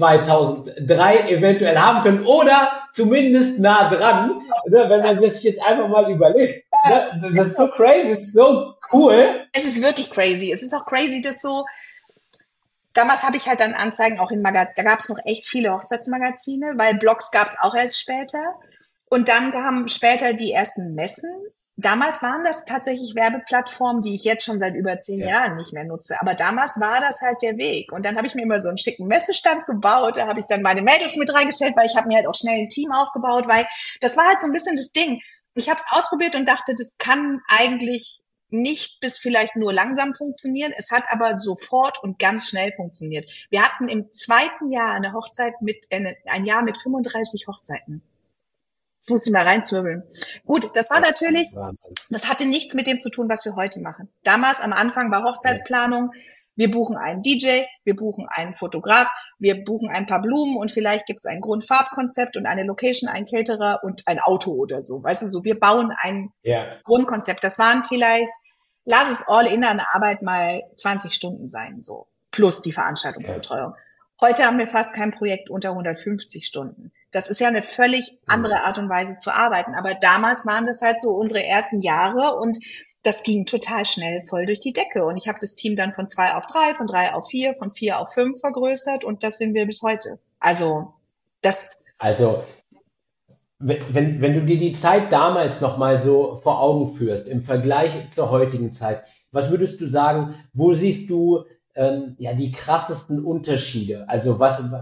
A: 2003 eventuell haben können oder zumindest nah dran, ne, wenn man sich jetzt einfach mal überlegt. Ne, das ist so crazy, das ist so cool.
B: es ist wirklich crazy. Es ist auch crazy, dass so, damals habe ich halt dann Anzeigen auch in Magazinen, da gab es noch echt viele Hochzeitsmagazine, weil Blogs gab es auch erst später. Und dann kamen später die ersten Messen. Damals waren das tatsächlich Werbeplattformen, die ich jetzt schon seit über 10 Jahren nicht mehr nutze. Aber damals war das halt der Weg. Und dann habe ich mir immer so einen schicken Messestand gebaut. Da habe ich dann meine Mädels mit reingestellt, weil ich habe mir halt auch schnell ein Team aufgebaut, weil das war halt so ein bisschen das Ding. Ich habe es ausprobiert und dachte, das kann eigentlich nicht bis vielleicht nur langsam funktionieren. Es hat aber sofort und ganz schnell funktioniert. Wir hatten im zweiten Jahr eine Hochzeit ein Jahr mit 35 Hochzeiten. Ich muss sie mal reinzwirbeln. Gut, das war natürlich,
A: Wahnsinn.
B: das hatte nichts mit dem zu tun, was wir heute machen. Damals am Anfang war
A: Ja,
B: Hochzeitsplanung. Wir buchen einen DJ, wir buchen einen Fotograf, wir buchen ein paar Blumen und vielleicht gibt es ein Grundfarbkonzept und eine Location, einen Caterer und ein Auto oder so. Weißt du, so wir bauen ein
A: ja,
B: Grundkonzept. Das waren vielleicht, lass es all in an der Arbeit mal 20 Stunden sein, so. Plus die
A: ja.
B: Veranstaltungsbetreuung. Heute haben wir fast kein Projekt unter 150 Stunden. Das ist ja eine völlig andere Art und Weise zu arbeiten. Aber damals waren das halt so unsere ersten Jahre und das ging total schnell voll durch die Decke. Und ich habe das Team dann von 2 auf 3, von 3 auf 4, von 4 auf 5 vergrößert und das sind wir bis heute. Also das
A: Also, wenn du dir die Zeit damals nochmal so vor Augen führst, im Vergleich zur heutigen Zeit, was würdest du sagen, wo siehst du ja die krassesten Unterschiede? Also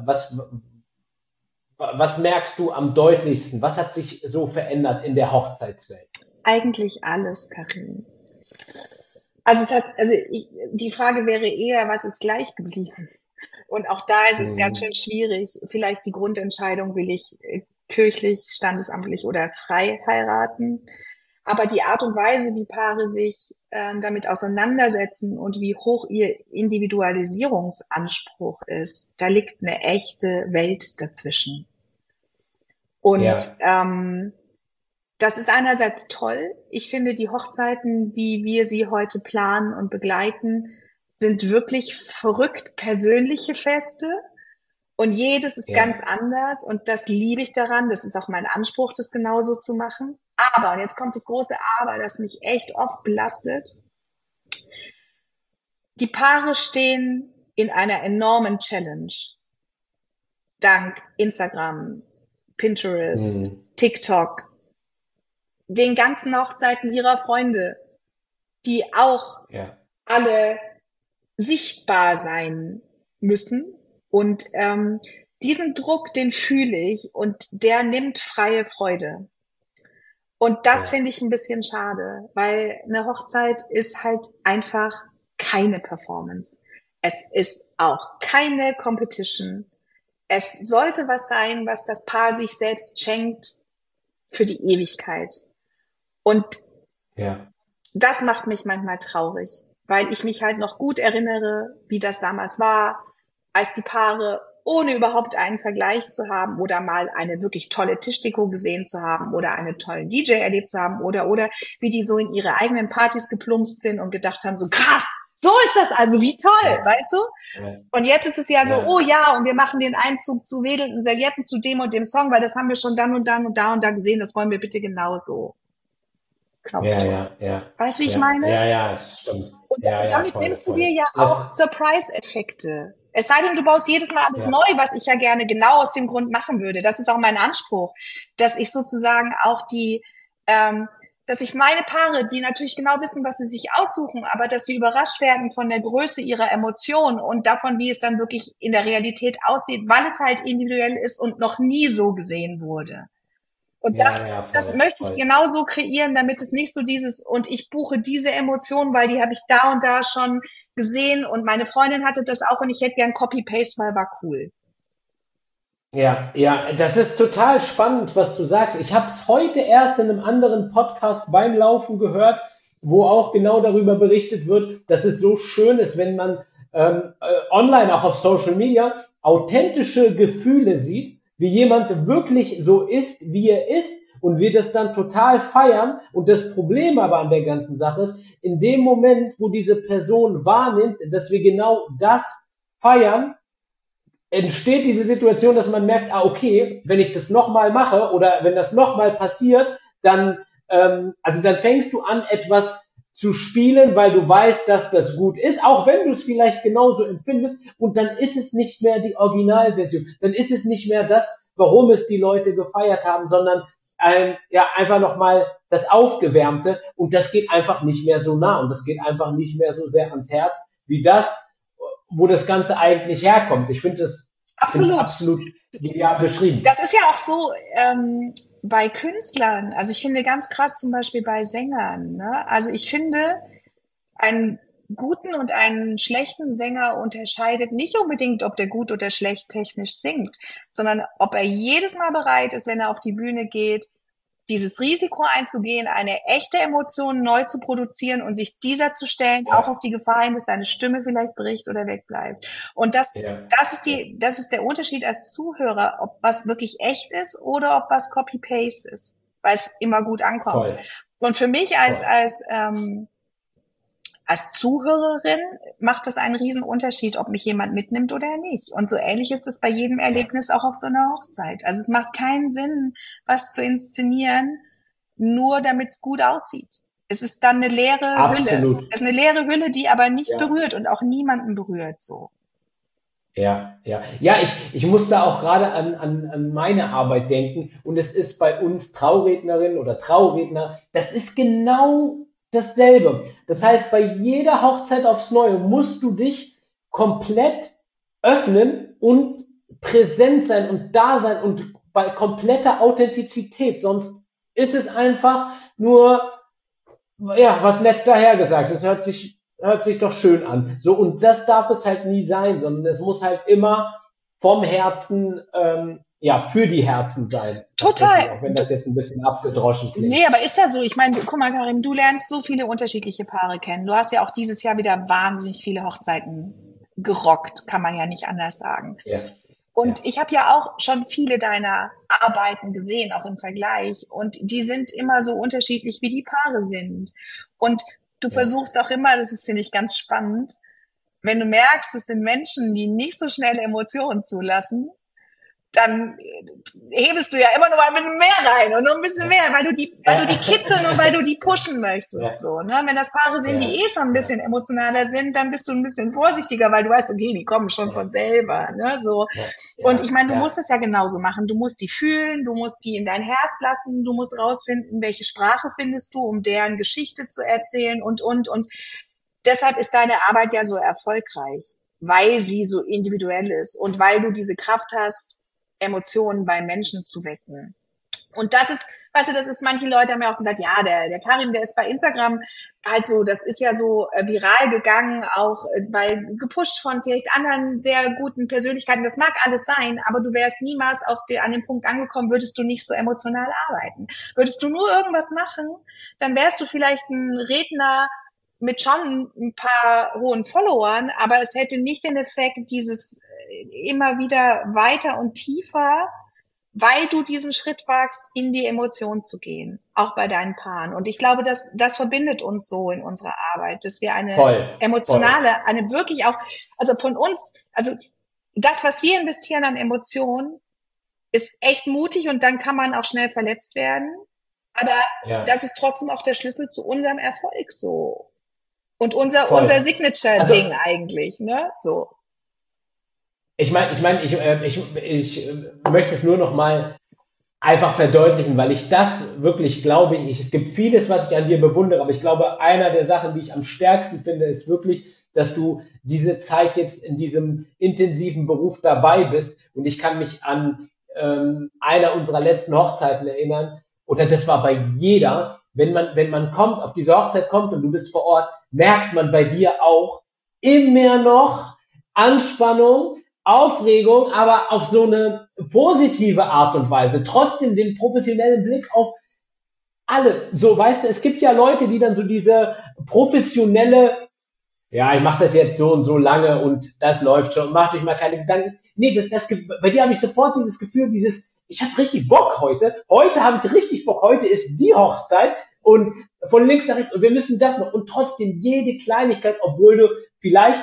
A: was merkst du am deutlichsten? Was hat sich so verändert in der Hochzeitswelt?
B: eigentlich alles, Karin. Die Frage wäre eher, was ist gleich geblieben? Und auch da ist es ganz
A: Hm,
B: schön schwierig. Vielleicht die Grundentscheidung, will ich kirchlich, standesamtlich oder frei heiraten. Aber die Art und Weise, wie Paare sich damit auseinandersetzen und wie hoch ihr Individualisierungsanspruch ist, da liegt eine echte Welt dazwischen. Und
A: ja,
B: das ist einerseits toll. Ich finde, die Hochzeiten, wie wir sie heute planen und begleiten, sind wirklich verrückt persönliche Feste. Und jedes ist ganz
A: ja,
B: anders. Und das liebe ich daran. Das ist auch mein Anspruch, das genauso zu machen. Aber, und jetzt kommt das große Aber, das mich echt oft belastet. Die Paare stehen in einer enormen Challenge. Dank Instagram, Pinterest,
A: hm,
B: TikTok, den ganzen Hochzeiten ihrer Freunde, die auch
A: ja,
B: alle sichtbar sein müssen. Und diesen Druck, den fühle ich und der nimmt freie Freude. Und das
A: ja,
B: finde ich ein bisschen schade, weil eine Hochzeit ist halt einfach keine Performance. Es ist auch keine Competition. Es sollte was sein, was das Paar sich selbst schenkt für die Ewigkeit. Und
A: ja,
B: das macht mich manchmal traurig, weil ich mich halt noch gut erinnere, wie das damals war, als die Paare ohne überhaupt einen Vergleich zu haben oder mal eine wirklich tolle Tischdeko gesehen zu haben oder einen tollen DJ erlebt zu haben oder wie die so in ihre eigenen Partys geplumpst sind und gedacht haben, so krass, so ist das also, wie toll, weißt du?
A: Ja.
B: Und jetzt ist es ja so,
A: Ja.
B: oh ja, und wir machen den Einzug zu wedelnden Servietten zu dem und dem Song, weil das haben wir schon dann und dann und da und da gesehen, das wollen wir bitte genauso. Knopfdruck.
A: Ja.
B: Weißt du, wie ich
A: Ja,
B: meine?
A: ja, stimmt.
B: Und
A: Ja,
B: damit
A: voll,
B: nimmst du
A: voll.
B: dir ja auch Surprise-Effekte. Es sei denn, du baust jedes Mal alles
A: Ja.
B: neu, was ich ja gerne genau aus dem Grund machen würde. Das ist auch mein Anspruch, dass ich sozusagen auch dass ich meine Paare, die natürlich genau wissen, was sie sich aussuchen, aber dass sie überrascht werden von der Größe ihrer Emotionen und davon, wie es dann wirklich in der Realität aussieht, weil es halt individuell ist und noch nie so gesehen wurde. Und das möchte ich genauso kreieren, damit es nicht so und ich buche diese Emotionen, weil die habe ich da und da schon gesehen und meine Freundin hatte das auch und ich hätte gern Copy-Paste, weil war cool.
A: Ja, das ist total spannend, was du sagst. Ich habe es heute erst in einem anderen Podcast beim Laufen gehört, wo auch genau darüber berichtet wird, dass es so schön ist, wenn man online, auch auf Social Media, authentische Gefühle sieht, wie jemand wirklich so ist, wie er ist, und wir das dann total feiern. Und das Problem aber an der ganzen Sache ist, in dem Moment, wo diese Person wahrnimmt, dass wir genau das feiern, entsteht diese Situation, dass man merkt, okay, wenn ich das nochmal mache oder wenn das nochmal passiert, dann fängst du an, etwas zu spielen, weil du weißt, dass das gut ist, auch wenn du es vielleicht genauso empfindest, und dann ist es nicht mehr die Originalversion, dann ist es nicht mehr das, warum es die Leute gefeiert haben, sondern einfach nochmal das Aufgewärmte, und das geht einfach nicht mehr so nah und das geht einfach nicht mehr so sehr ans Herz, wie das, wo das Ganze eigentlich herkommt. Ich finde das absolut genial beschrieben.
B: Das ist ja auch so bei Künstlern. Also ich finde ganz krass zum Beispiel bei Sängern. Ne? Also ich finde, einen guten und einen schlechten Sänger unterscheidet nicht unbedingt, ob der gut oder schlecht technisch singt, sondern ob er jedes Mal bereit ist, wenn er auf die Bühne geht, dieses Risiko einzugehen, eine echte Emotion neu zu produzieren und sich dieser zu stellen, auch auf die Gefahr hin, dass seine Stimme vielleicht bricht oder wegbleibt. Und das ist der Unterschied als Zuhörer, ob was wirklich echt ist oder ob was Copy-Paste ist, weil es immer gut ankommt.
A: Voll.
B: Und für mich als Zuhörerin macht das einen riesen Unterschied, ob mich jemand mitnimmt oder nicht. Und so ähnlich ist es bei jedem Erlebnis auch auf so einer Hochzeit. Also es macht keinen Sinn, was zu inszenieren, nur damit es gut aussieht. Es ist dann eine leere Hülle. Es ist eine leere Hülle, die aber nicht berührt und auch niemanden berührt so.
A: Ja, ich musste auch gerade an meine Arbeit denken, und es ist bei uns Traurednerin oder Trauredner, das ist genau dasselbe. Das heißt, bei jeder Hochzeit aufs Neue musst du dich komplett öffnen und präsent sein und da sein und bei kompletter Authentizität. Sonst ist es einfach nur, was nett dahergesagt. Es hört sich doch schön an. So, und das darf es halt nie sein, sondern es muss halt immer vom Herzen, für die Herzen sein.
B: Total.
A: Auch wenn das jetzt ein bisschen abgedroschen klingt.
B: Nee, aber ist ja so. Ich meine, guck mal, Karim, du lernst so viele unterschiedliche Paare kennen. Du hast ja auch dieses Jahr wieder wahnsinnig viele Hochzeiten gerockt, kann man ja nicht anders sagen.
A: Ja.
B: Und ich habe ja auch schon viele deiner Arbeiten gesehen, auch im Vergleich. Und die sind immer so unterschiedlich, wie die Paare sind. Und du versuchst auch immer, das ist, finde ich, ganz spannend, wenn du merkst, es sind Menschen, die nicht so schnell Emotionen zulassen, dann hebest du ja immer noch mal ein bisschen mehr rein und noch ein bisschen mehr, weil du die kitzeln und weil du die pushen möchtest. So, ne? Wenn das Paare sind, die schon ein bisschen emotionaler sind, dann bist du ein bisschen vorsichtiger, weil du weißt, okay, die kommen schon von selber. Ne? So. Und ich meine, du musst es ja genauso machen. Du musst die fühlen, du musst die in dein Herz lassen, du musst rausfinden, welche Sprache findest du, um deren Geschichte zu erzählen und. Deshalb ist deine Arbeit ja so erfolgreich, weil sie so individuell ist und weil du diese Kraft hast, Emotionen bei Menschen zu wecken. Und das ist, weißt du, manche Leute haben ja auch gesagt, ja, der Karim, der ist bei Instagram halt so, das ist ja so viral gegangen, auch gepusht von vielleicht anderen sehr guten Persönlichkeiten. Das mag alles sein, aber du wärst niemals an dem Punkt angekommen, würdest du nicht so emotional arbeiten. Würdest du nur irgendwas machen, dann wärst du vielleicht ein Redner mit schon ein paar hohen Followern, aber es hätte nicht den Effekt, dieses immer wieder weiter und tiefer, weil du diesen Schritt wagst, in die Emotion zu gehen, auch bei deinen Paaren. Und ich glaube, das verbindet uns so in unserer Arbeit, dass wir eine
A: Voll, voll.
B: emotionale, eine wirklich auch, also von uns, also das, was wir investieren an Emotionen, ist echt mutig und dann kann man auch schnell verletzt werden. Aber
A: Ja,
B: das ist trotzdem auch der Schlüssel zu unserem Erfolg so. Und unser
A: voll. Also,
B: Signature-Ding eigentlich, ne? So.
A: ich möchte es nur noch mal einfach verdeutlichen, weil ich das wirklich glaube, es gibt vieles, was ich an dir bewundere, aber ich glaube, einer der Sachen, die ich am stärksten finde, ist wirklich, dass du diese Zeit jetzt in diesem intensiven Beruf dabei bist. Und ich kann mich an einer unserer letzten Hochzeiten erinnern, oder das war bei jeder, wenn man kommt, auf diese Hochzeit kommt und du bist vor Ort, merkt man bei dir auch immer noch Anspannung, Aufregung, aber auf so eine positive Art und Weise. Trotzdem den professionellen Blick auf alle. So, weißt du, es gibt ja Leute, die dann so diese professionelle, ja, ich mache das jetzt so und so lange und das läuft schon, macht euch mal keine Gedanken. Nee, bei dir habe ich sofort dieses Gefühl, ich habe richtig Bock heute. Heute habe ich richtig Bock. Heute ist die Hochzeit und von links nach rechts und wir müssen das noch und trotzdem jede Kleinigkeit, obwohl du vielleicht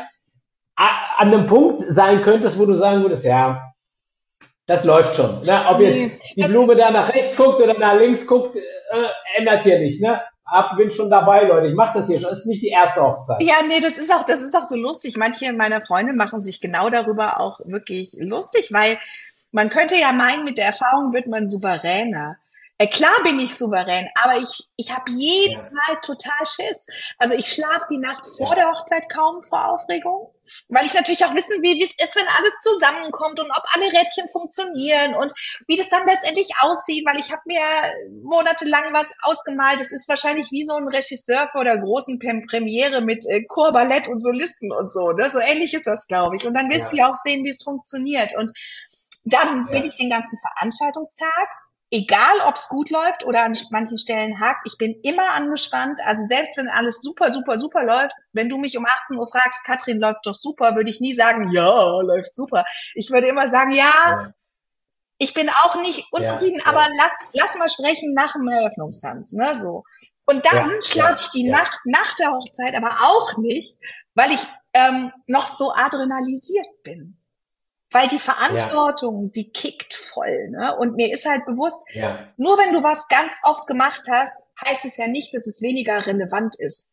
A: an einem Punkt sein könntest, wo du sagen würdest, ja, das läuft schon. Ne? Ob jetzt
B: Nee,
A: die Blume da nach rechts guckt oder nach links guckt, ändert hier nicht. Ne? Bin schon dabei, Leute. Ich mache das hier schon. Das ist nicht die erste Hochzeit.
B: ja, nee, das ist auch so lustig. Manche meiner Freunde machen sich genau darüber auch wirklich lustig, weil man könnte ja meinen, mit der Erfahrung wird man souveräner. Klar bin ich souverän, aber ich habe jedes
A: Ja,
B: Mal total Schiss. Also ich schlafe die Nacht vor
A: ja,
B: der Hochzeit kaum vor Aufregung, weil ich natürlich auch wissen will, wie es ist, wenn alles zusammenkommt und ob alle Rädchen funktionieren und wie das dann letztendlich aussieht, weil ich habe mir monatelang was ausgemalt. Das ist wahrscheinlich wie so ein Regisseur vor der großen Premiere mit Chor, Ballett und Solisten und so. Ne? So ähnlich ist das, glaube ich. Und dann wirst du
A: ja,
B: ja auch sehen, wie es funktioniert. Und dann bin
A: ja,
B: ich den ganzen Veranstaltungstag, egal ob es gut läuft oder an manchen Stellen hakt, ich bin immer angespannt. Also selbst wenn alles super, super, super läuft, wenn du mich um 18 Uhr fragst, Katrin, läuft doch super, würde ich nie sagen, ja, läuft super. Ich würde immer sagen, ja,
A: ja,
B: ich bin auch nicht
A: ja,
B: unzufrieden, aber
A: ja,
B: lass mal sprechen nach dem Eröffnungstanz, ne, so. Und dann
A: ja,
B: schlafe
A: ja,
B: ich die
A: ja,
B: Nacht nach der Hochzeit aber auch nicht, weil ich noch so adrenalisiert bin. Weil die
A: ja,
B: Verantwortung, die kickt voll, ne? Und mir ist halt bewusst,
A: ja,
B: nur wenn du was ganz oft gemacht hast, heißt es ja nicht, dass es weniger relevant ist.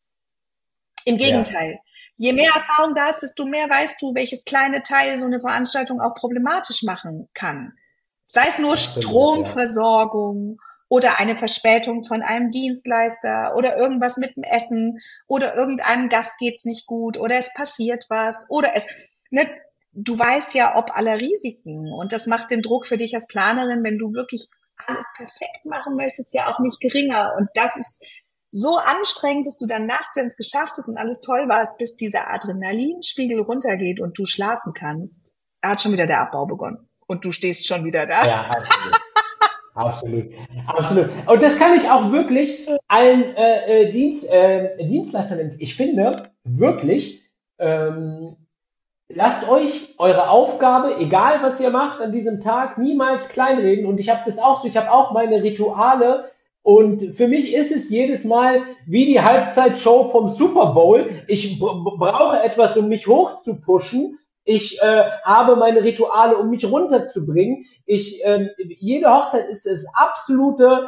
B: Im
A: ja,
B: Gegenteil. Je mehr Erfahrung da ist, desto mehr weißt du, welches kleine Teil so eine Veranstaltung auch problematisch machen kann. Sei es nur
A: absolut, ja.
B: Stromversorgung oder eine Verspätung von einem Dienstleister oder irgendwas mit dem Essen oder irgendeinem Gast geht's nicht gut oder es passiert was oder ne, du weißt ja ob aller Risiken und das macht den Druck für dich als Planerin, wenn du wirklich alles perfekt machen möchtest, ja auch nicht geringer. Und das ist so anstrengend, dass du dann nachts, wenn es geschafft ist und alles toll war, bis dieser Adrenalinspiegel runtergeht und du schlafen kannst, hat schon wieder der Abbau begonnen. Und du stehst schon wieder da.
A: Ja, absolut. Absolut, absolut. Und das kann ich auch wirklich allen Dienstleistern empfehlen. Ich finde wirklich, ähm, lasst euch eure Aufgabe, egal was ihr macht an diesem Tag, niemals kleinreden. Und ich habe das auch so, ich habe auch meine Rituale. Und für mich ist es jedes Mal wie die Halbzeitshow vom Super Bowl. Ich brauche etwas, um mich hoch zu pushen. Ich habe meine Rituale, um mich runterzubringen. Jede Hochzeit ist das absolute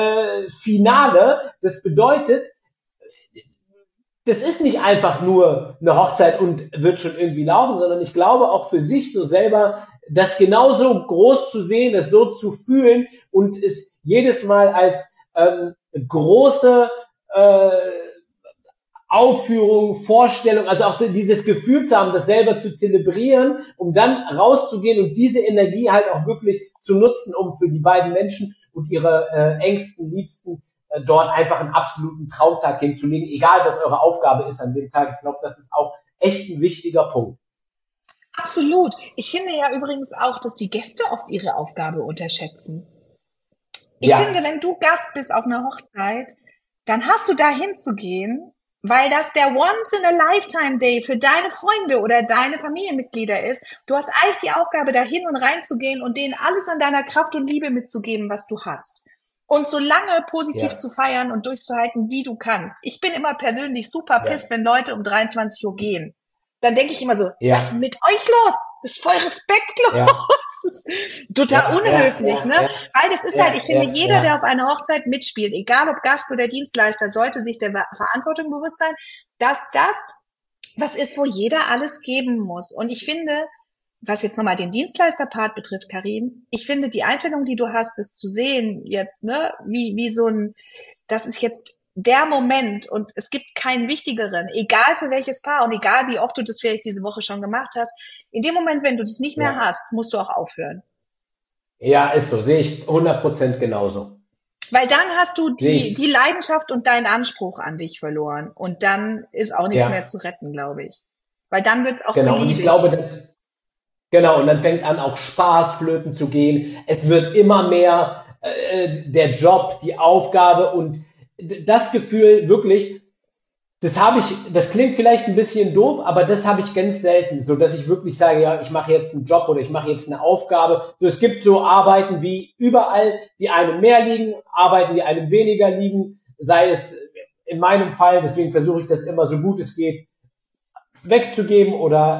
A: Finale. Das bedeutet, das ist nicht einfach nur eine Hochzeit und wird schon irgendwie laufen, sondern ich glaube auch für sich so selber, das genauso groß zu sehen, das so zu fühlen und es jedes Mal als große äh, Aufführung, Vorstellung, also auch dieses Gefühl zu haben, das selber zu zelebrieren, um dann rauszugehen und diese Energie halt auch wirklich zu nutzen, um für die beiden Menschen und ihre engsten, liebsten dort einfach einen absoluten Traumtag hinzulegen, egal was eure Aufgabe ist an dem Tag. Ich glaube, das ist auch echt ein wichtiger Punkt.
B: Absolut. Ich finde ja übrigens auch, dass die Gäste oft ihre Aufgabe unterschätzen. Ich finde,
A: Ja,
B: wenn du Gast bist auf einer Hochzeit, dann hast du da hinzugehen, weil das der Once-in-a-Lifetime-Day für deine Freunde oder deine Familienmitglieder ist. Du hast eigentlich die Aufgabe, da hin und rein zu gehen und denen alles an deiner Kraft und Liebe mitzugeben, was du hast. Und so lange positiv
A: Ja,
B: zu feiern und durchzuhalten, wie du kannst. Ich bin immer persönlich super
A: ja,
B: pisst, wenn Leute um 23 Uhr gehen. Dann denke ich immer so, was ist
A: ja,
B: mit euch los? Das ist voll respektlos.
A: ja,
B: Das ist total
A: ja, ja,
B: unhöflich,
A: ja,
B: ne?
A: ja,
B: Weil das ist halt,
A: ja,
B: ich finde,
A: ja,
B: jeder, der auf
A: ja,
B: einer Hochzeit mitspielt, egal ob Gast oder Dienstleister, sollte sich der Verantwortung bewusst sein, dass das was ist, wo jeder alles geben muss. Und ich finde, was jetzt nochmal den Dienstleister-Part betrifft, Karim, ich finde die Einstellung, die du hast, das zu sehen jetzt, ne, wie so ein, das ist jetzt der Moment und es gibt keinen wichtigeren, egal für welches Paar und egal wie oft du das vielleicht diese Woche schon gemacht hast. In dem Moment, wenn du das nicht mehr
A: ja.
B: hast, musst du auch aufhören.
A: Ja, ist so. Sehe ich 100% genauso.
B: Weil dann hast du
A: Sehe
B: die
A: ich,
B: Leidenschaft und deinen Anspruch an dich verloren. Und dann ist auch nichts mehr
A: ja,
B: zu retten, glaube ich. Weil dann wird's auch
A: genau. Und ich
B: beliebig.
A: glaube, genau, und dann fängt an, auch Spaß flöten zu gehen. Es wird immer mehr der Job, die Aufgabe und das Gefühl wirklich, das habe ich, das klingt vielleicht ein bisschen doof, aber das habe ich ganz selten, so dass ich wirklich sage, ja, ich mache jetzt einen Job oder ich mache jetzt eine Aufgabe. So, es gibt so Arbeiten wie überall, die einem mehr liegen, Arbeiten, die einem weniger liegen, sei es in meinem Fall, deswegen versuche ich das immer so gut es geht wegzugeben oder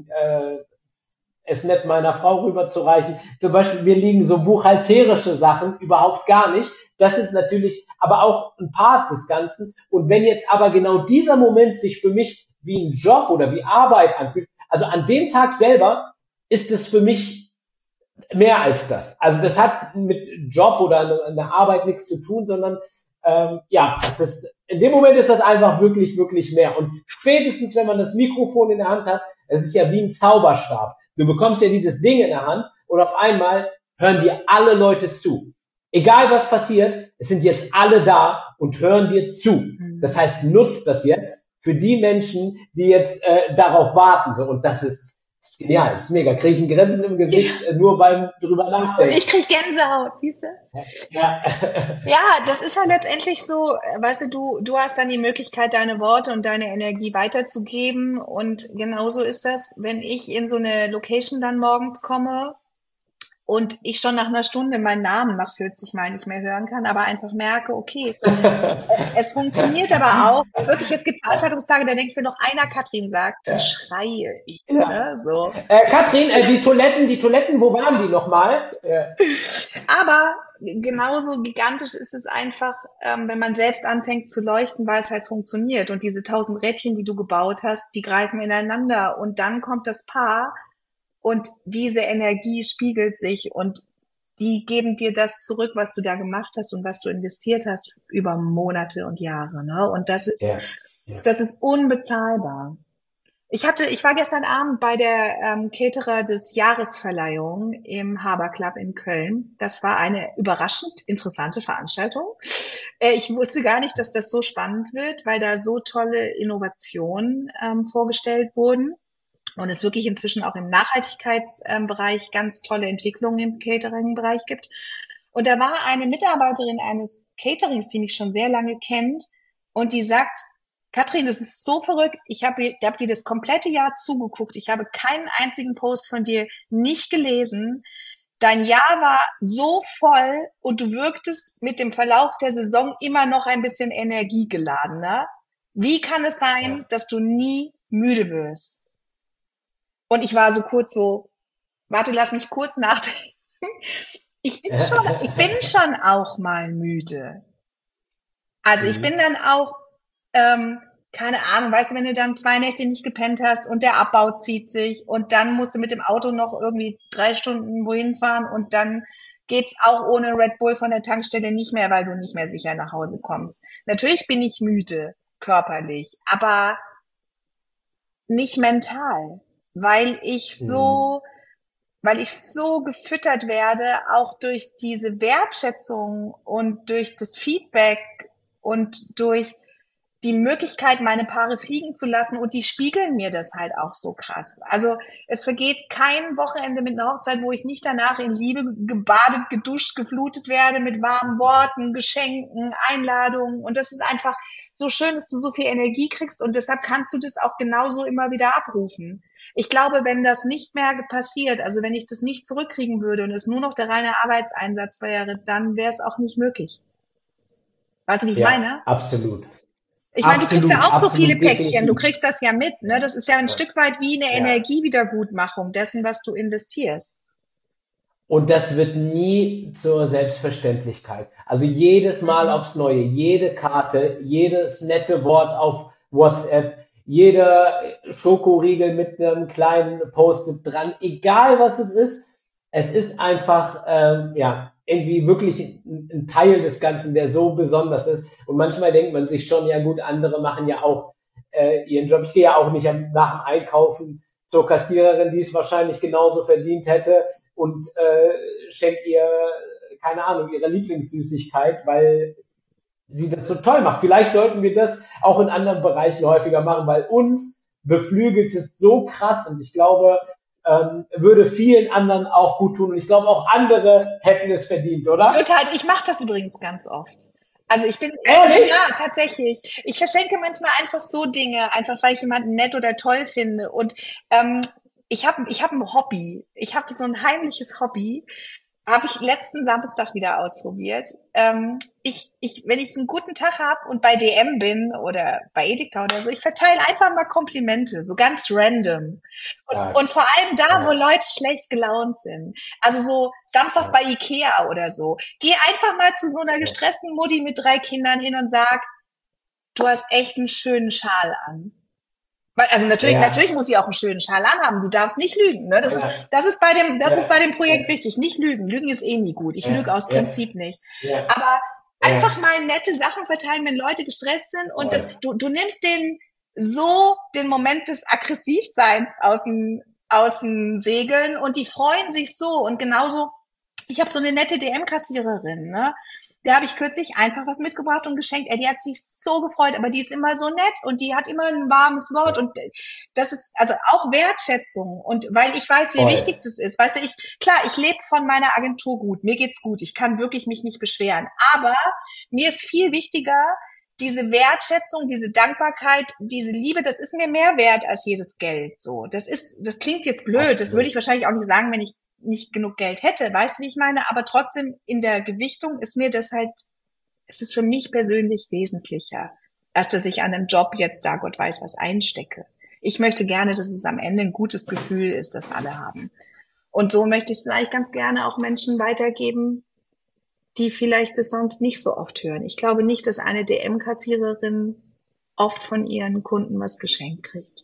A: es nett meiner Frau rüberzureichen. Zum Beispiel, mir liegen so buchhalterische Sachen überhaupt gar nicht. Das ist natürlich aber auch ein Part des Ganzen. Und wenn jetzt aber genau dieser Moment sich für mich wie ein Job oder wie Arbeit anfühlt, also an dem Tag selber ist es für mich mehr als das. Also das hat mit Job oder einer Arbeit nichts zu tun, sondern ja, das ist, in dem Moment ist das einfach wirklich, wirklich mehr. Und spätestens, wenn man das Mikrofon in der Hand hat, es ist ja wie ein Zauberstab. Du bekommst ja dieses Ding in der Hand und auf einmal hören dir alle Leute zu. Egal was passiert, es sind jetzt alle da und hören dir zu. Das
B: Mhm.
A: heißt, nutzt das jetzt für die Menschen, die jetzt darauf warten. So, und das ist genial, das ist mega. Kriege ich ein Grinsen im Gesicht
B: Ja,
A: nur beim drüber
B: und
A: nachdenken.
B: ich krieg Gänsehaut, siehst du?
A: Ja,
B: Ja, das ist ja letztendlich so, weißt du, du hast dann die Möglichkeit, deine Worte und deine Energie weiterzugeben. Und genauso ist das, wenn ich in so eine Location dann morgens komme und ich schon nach einer Stunde meinen Namen nach 40 Mal nicht mehr hören kann, aber einfach merke, okay, es funktioniert aber auch, wirklich, es gibt Veranstaltungstage, da denke ich, wenn noch einer Katrin sagt, dann
A: ja,
B: schreie ich,
A: ja.
B: ne, so.
A: Katrin, die Toiletten, wo waren die nochmal?
B: Aber genauso gigantisch ist es einfach, wenn man selbst anfängt zu leuchten, weil es halt funktioniert. Und diese 1000 Rädchen, die du gebaut hast, die greifen ineinander. Und dann kommt das Paar und diese Energie spiegelt sich und die geben dir das zurück, was du da gemacht hast und was du investiert hast über Monate und Jahre. Ne? Und
A: Ja, ja.
B: das ist unbezahlbar. Ich war gestern Abend bei der Caterer des Jahresverleihung im Haber Club in Köln. Das war eine überraschend interessante Veranstaltung. Ich wusste gar nicht, dass das so spannend wird, weil da so tolle Innovationen vorgestellt wurden und es wirklich inzwischen auch im Nachhaltigkeitsbereich ganz tolle Entwicklungen im Catering-Bereich gibt. Und da war eine Mitarbeiterin eines Caterings, die mich schon sehr lange kennt, und die sagt, Katrin, das ist so verrückt. Ich hab dir das komplette Jahr zugeguckt. Ich habe keinen einzigen Post von dir nicht gelesen. Dein Jahr war so voll und du wirktest mit dem Verlauf der Saison immer noch ein bisschen energiegeladener. Wie kann es sein,
A: Ja.
B: dass du nie müde wirst? Und ich war so kurz so, warte, lass mich kurz nachdenken. Ich bin schon auch mal müde. Also ich bin
A: Mhm.
B: dann auch, ähm, keine Ahnung, weißt du, wenn du dann 2 Nächte nicht gepennt hast und der Abbau zieht sich und dann musst du mit dem Auto noch irgendwie 3 Stunden wohin fahren und dann geht's auch ohne Red Bull von der Tankstelle nicht mehr, weil du nicht mehr sicher nach Hause kommst. Natürlich bin ich müde, körperlich, aber nicht mental, weil ich
A: Mhm.
B: so weil ich so gefüttert werde, auch durch diese Wertschätzung und durch das Feedback und durch die Möglichkeit, meine Paare fliegen zu lassen und die spiegeln mir das halt auch so krass. Also es vergeht kein Wochenende mit einer Hochzeit, wo ich nicht danach in Liebe gebadet, geduscht, geflutet werde mit warmen Worten, Geschenken, Einladungen und das ist einfach so schön, dass du so viel Energie kriegst und deshalb kannst du das auch genauso immer wieder abrufen. Ich glaube, wenn das nicht mehr passiert, also wenn ich das nicht zurückkriegen würde und es nur noch der reine Arbeitseinsatz wäre, dann wäre es auch nicht möglich. Weißt du, wie ich
A: Ja,
B: meine?
A: absolut.
B: Ich meine, du kriegst ja
A: Absolut,
B: auch so viele
A: absolut,
B: Päckchen, du
A: definitiv.
B: kriegst das ja mit, ne? Das ist ja ein
A: Ja,
B: Stück weit wie eine
A: ja.
B: Energiewiedergutmachung dessen, was du investierst.
A: Und das wird nie zur Selbstverständlichkeit. Also jedes Mal
B: Mhm.
A: aufs Neue, jede Karte, jedes nette Wort auf WhatsApp, jeder Schokoriegel mit einem kleinen Post-it dran, egal was es ist einfach ja irgendwie wirklich ein Teil des Ganzen, der so besonders ist. Und manchmal denkt man sich schon, ja gut, andere machen ja auch ihren Job. Ich gehe ja auch nicht nach dem Einkaufen zur Kassiererin, die es wahrscheinlich genauso verdient hätte und schenkt ihr, keine Ahnung, ihre Lieblingssüßigkeit, weil sie das so toll macht. Vielleicht sollten wir das auch in anderen Bereichen häufiger machen, weil uns beflügelt es so krass und ich glaube, würde vielen anderen auch gut tun und ich glaube auch andere hätten es verdient, oder?
B: Total. Ich mache das übrigens ganz oft. Also ich bin,
A: Ehrlich?
B: ja, tatsächlich. Ich verschenke manchmal einfach so Dinge, einfach weil ich jemanden nett oder toll finde. Und ich hab ein Hobby. Ich habe so ein heimliches Hobby. Habe ich letzten Samstag wieder ausprobiert. Wenn ich einen guten Tag habe und bei DM bin oder bei Edeka oder so, ich verteile einfach mal Komplimente, so ganz random.
A: Ja,
B: Und vor allem da, wo
A: ja,
B: Leute schlecht gelaunt sind. Also so samstags
A: ja,
B: bei Ikea oder so. Geh einfach mal zu so einer
A: ja,
B: gestressten Mutti mit 3 Kindern hin und sag, du hast echt einen schönen Schal an. Also natürlich
A: ja,
B: muss sie auch einen schönen Schal anhaben. Du darfst nicht lügen. Ne?
A: ja,
B: Das ist bei
A: ja,
B: dem Projekt
A: ja,
B: wichtig. Nicht lügen. Lügen ist eh nie gut. Ich lüge
A: ja,
B: aus
A: ja,
B: Prinzip nicht.
A: ja,
B: Aber einfach
A: ja,
B: mal nette Sachen verteilen, wenn Leute gestresst sind und
A: voll.
B: du nimmst den Moment des Aggressivseins aus dem Segeln und die freuen sich so und genauso ich habe so eine nette DM-Kassiererin, ne? Der habe ich kürzlich einfach was mitgebracht und geschenkt. Ey, die hat sich so gefreut, aber die ist immer so nett und die hat immer ein warmes Wort
A: Ja,
B: und das ist also auch Wertschätzung und weil ich weiß, wie
A: voll.
B: wichtig das ist. Weißt du, klar, ich lebe von meiner Agentur gut, mir geht's gut, ich kann wirklich mich nicht beschweren, aber mir ist viel wichtiger, diese Wertschätzung, diese Dankbarkeit, diese Liebe, das ist mir mehr wert als jedes Geld. So, das klingt jetzt blöd. Das würde ich
A: Absolut.
B: wahrscheinlich auch nicht sagen, wenn ich nicht genug Geld hätte, weißt du, wie ich meine? Aber trotzdem in der Gewichtung ist mir das halt, es ist für mich persönlich wesentlicher, als dass ich an einem Job jetzt da Gott weiß was einstecke. Ich möchte gerne, dass es am Ende ein gutes Gefühl ist, das alle haben. Und so möchte ich es eigentlich ganz gerne auch Menschen weitergeben, die vielleicht das sonst nicht so oft hören. Ich glaube nicht, dass eine DM-Kassiererin oft von ihren Kunden was geschenkt kriegt.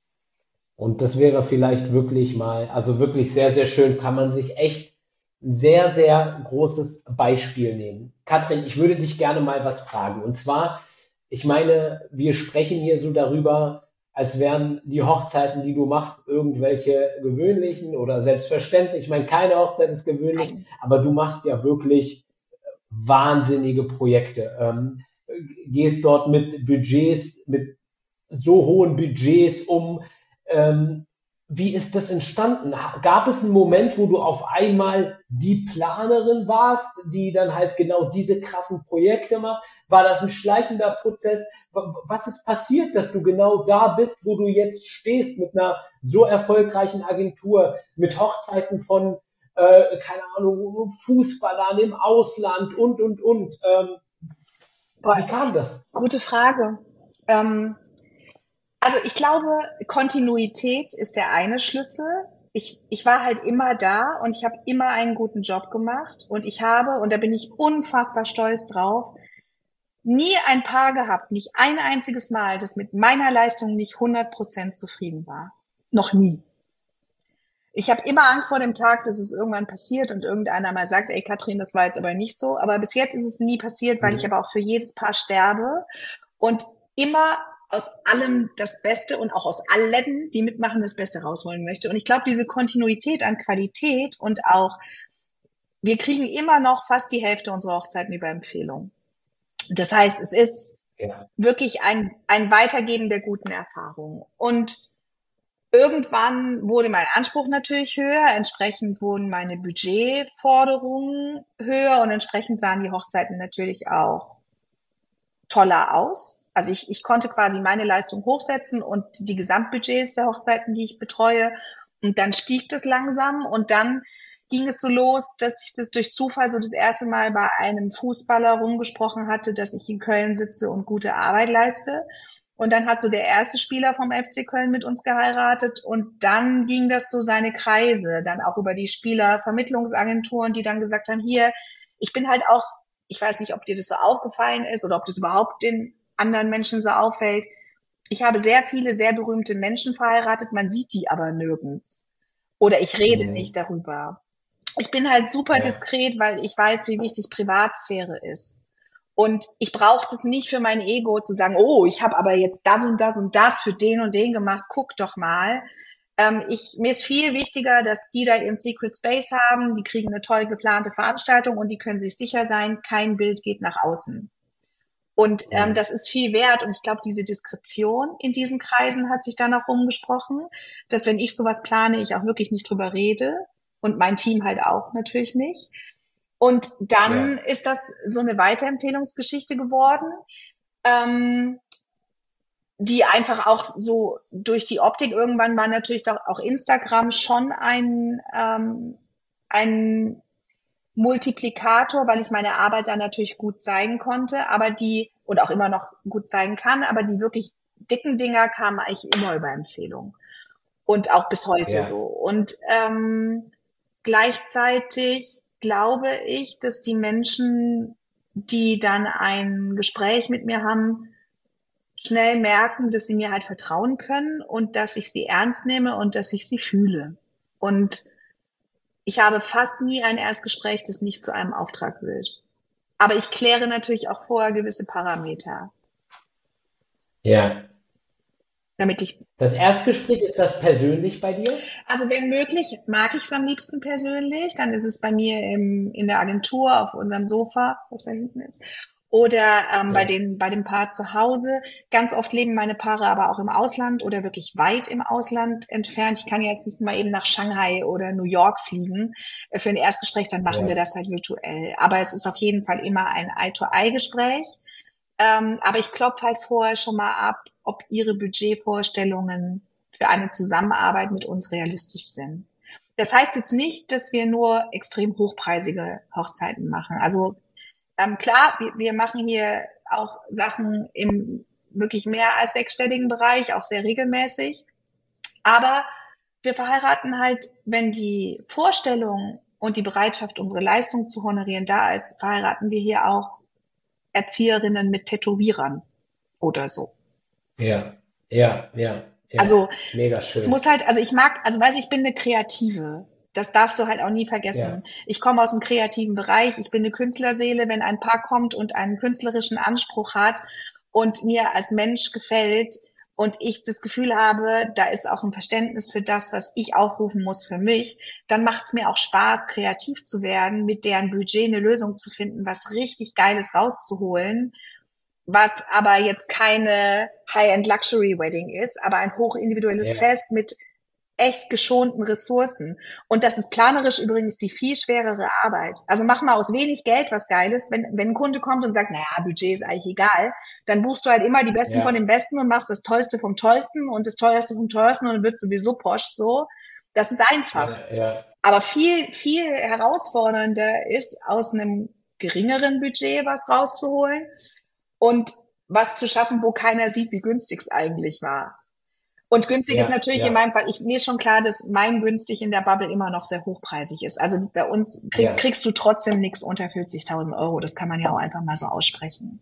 A: Und das wäre vielleicht wirklich mal, also wirklich sehr, sehr schön, kann man sich echt ein sehr, sehr großes Beispiel nehmen. Katrin, ich würde dich gerne mal was fragen. Und zwar, ich meine, wir sprechen hier so darüber, als wären die Hochzeiten, die du machst, irgendwelche gewöhnlichen oder selbstverständlich. Ich meine, keine Hochzeit ist gewöhnlich,
B: Nein.
A: aber du machst ja wirklich wahnsinnige Projekte. Gehst dort mit Budgets, mit so hohen Budgets um. Ähm, wie ist das entstanden? Gab es einen Moment, wo du auf einmal die Planerin warst, die dann halt genau diese krassen Projekte macht? War das ein schleichender Prozess? Was ist passiert, dass du genau da bist, wo du jetzt stehst mit einer so erfolgreichen Agentur, mit Hochzeiten von, keine Ahnung, Fußballern im Ausland und.
B: Boah,
A: Wie kam das?
B: gute Frage. Ähm, Also ich glaube, Kontinuität ist der eine Schlüssel. Ich war halt immer da und ich habe immer einen guten Job gemacht und ich habe, und da bin ich unfassbar stolz drauf, nie ein Paar gehabt, nicht ein einziges Mal, das mit meiner Leistung nicht 100% zufrieden war. Noch nie. Ich habe immer Angst vor dem Tag, dass es irgendwann passiert und irgendeiner mal sagt, ey Katrin, das war jetzt aber nicht so. Aber bis jetzt ist es nie passiert, weil ich
A: Mhm.
B: aber auch für jedes Paar sterbe und immer aus allem das Beste und auch aus allen, die mitmachen, das Beste rausholen möchte. Und ich glaube, diese Kontinuität an Qualität und auch, wir kriegen immer noch fast die Hälfte unserer Hochzeiten über Empfehlung. Das heißt, es ist
A: Ja,
B: wirklich ein Weitergeben der guten Erfahrungen. Und irgendwann wurde mein Anspruch natürlich höher, entsprechend wurden meine Budgetforderungen höher und entsprechend sahen die Hochzeiten natürlich auch toller aus. Also ich konnte quasi meine Leistung hochsetzen und die Gesamtbudgets der Hochzeiten, die ich betreue. Und dann stieg das langsam und dann ging es so los, dass ich das durch Zufall so das erste Mal bei einem Fußballer rumgesprochen hatte, dass ich in Köln sitze und gute Arbeit leiste. Und dann hat so der erste Spieler vom FC Köln mit uns geheiratet und dann ging das so seine Kreise, dann auch über die Spielervermittlungsagenturen, die dann gesagt haben, hier, ich bin halt auch, ich weiß nicht, ob dir das so aufgefallen ist oder ob das überhaupt den anderen Menschen so auffällt. Ich habe sehr viele sehr berühmte Menschen verheiratet, man sieht die aber nirgends. Oder ich rede nicht darüber. Ich bin halt super
A: ja,
B: diskret, weil ich weiß, wie wichtig Privatsphäre ist. Und ich brauche das nicht für mein Ego zu sagen, oh, ich habe aber jetzt das und das und das für den und den gemacht, guck doch mal. Mir ist viel wichtiger, dass die da ihren Secret Space haben, die kriegen eine toll geplante Veranstaltung und die können sich sicher sein, kein Bild geht nach außen. Und das ist viel wert. Und ich glaube, diese Diskretion in diesen Kreisen hat sich dann auch rumgesprochen, dass wenn ich sowas plane, ich auch wirklich nicht drüber rede und mein Team halt auch natürlich nicht. Und dann
A: ja,
B: ist das so eine Weiterempfehlungsgeschichte geworden, ähm, die einfach auch so durch die Optik irgendwann war natürlich doch auch Instagram schon ein Multiplikator, weil ich meine Arbeit dann natürlich gut zeigen konnte, aber die und auch immer noch gut zeigen kann, aber die wirklich dicken Dinger kamen eigentlich immer über Empfehlung und auch bis heute
A: ja,
B: so. Und gleichzeitig glaube ich, dass die Menschen, die dann ein Gespräch mit mir haben, schnell merken, dass sie mir halt vertrauen können und dass ich sie ernst nehme und dass ich sie fühle. Und ich habe fast nie ein Erstgespräch, das nicht zu einem Auftrag wird. Aber ich kläre natürlich auch vorher gewisse Parameter,
A: ja.
B: damit ich,
A: Das Erstgespräch, ist das persönlich bei dir?
B: also wenn möglich, mag ich es am liebsten persönlich, dann ist es bei mir in der Agentur auf unserem Sofa, was da hinten ist, oder
A: Ja,
B: bei dem Paar zu Hause. Ganz oft leben meine Paare aber auch im Ausland oder wirklich weit im Ausland entfernt. Ich kann ja jetzt nicht mal eben nach Shanghai oder New York fliegen für ein Erstgespräch, dann machen wir
A: ja,
B: das halt virtuell. Aber es ist auf jeden Fall immer ein Eye-to-Eye-Gespräch. Aber ich klopfe halt vorher schon mal ab, ob ihre Budgetvorstellungen für eine Zusammenarbeit mit uns realistisch sind. Das heißt jetzt nicht, dass wir nur extrem hochpreisige Hochzeiten machen. Also klar, wir machen hier auch Sachen im wirklich mehr als sechsstelligen Bereich, auch sehr regelmäßig. Aber wir verheiraten halt, wenn die Vorstellung und die Bereitschaft, unsere Leistung zu honorieren, da ist, verheiraten wir hier auch Erzieherinnen mit Tätowierern oder so.
A: ja, ja, ja, ja.
B: Also
A: Mega
B: es
A: schön.
B: muss halt, also ich mag, also weiß ich bin eine Kreative. Das darfst du halt auch nie vergessen.
A: Ja,
B: Ich komme aus dem kreativen Bereich. Ich bin eine Künstlerseele. Wenn ein Paar kommt und einen künstlerischen Anspruch hat und mir als Mensch gefällt und ich das Gefühl habe, da ist auch ein Verständnis für das, was ich aufrufen muss für mich, dann macht es mir auch Spaß, kreativ zu werden, mit deren Budget eine Lösung zu finden, was richtig Geiles rauszuholen, was aber jetzt keine High-End-Luxury-Wedding ist, aber ein hochindividuelles
A: ja,
B: Fest mit echt geschonten Ressourcen. Und das ist planerisch übrigens die viel schwerere Arbeit. Also mach mal aus wenig Geld was Geiles. Wenn ein Kunde kommt und sagt, naja, Budget ist eigentlich egal, dann buchst du halt immer die Besten von
A: ja,
B: den Besten und machst das Tollste vom Tollsten und das Teuerste vom Teuersten und dann wird sowieso posch so. Das ist einfach.
A: ja, ja,
B: Aber viel, viel herausfordernder ist, aus einem geringeren Budget was rauszuholen und was zu schaffen, wo keiner sieht, wie günstig es eigentlich war. Und günstig ist
A: ja,
B: natürlich in
A: ja,
B: meinem Fall, mir ist schon klar, dass mein günstig in der Bubble immer noch sehr hochpreisig ist. Also bei uns
A: ja,
B: kriegst du trotzdem nichts unter 40.000 Euro. Das kann man ja auch einfach mal so aussprechen.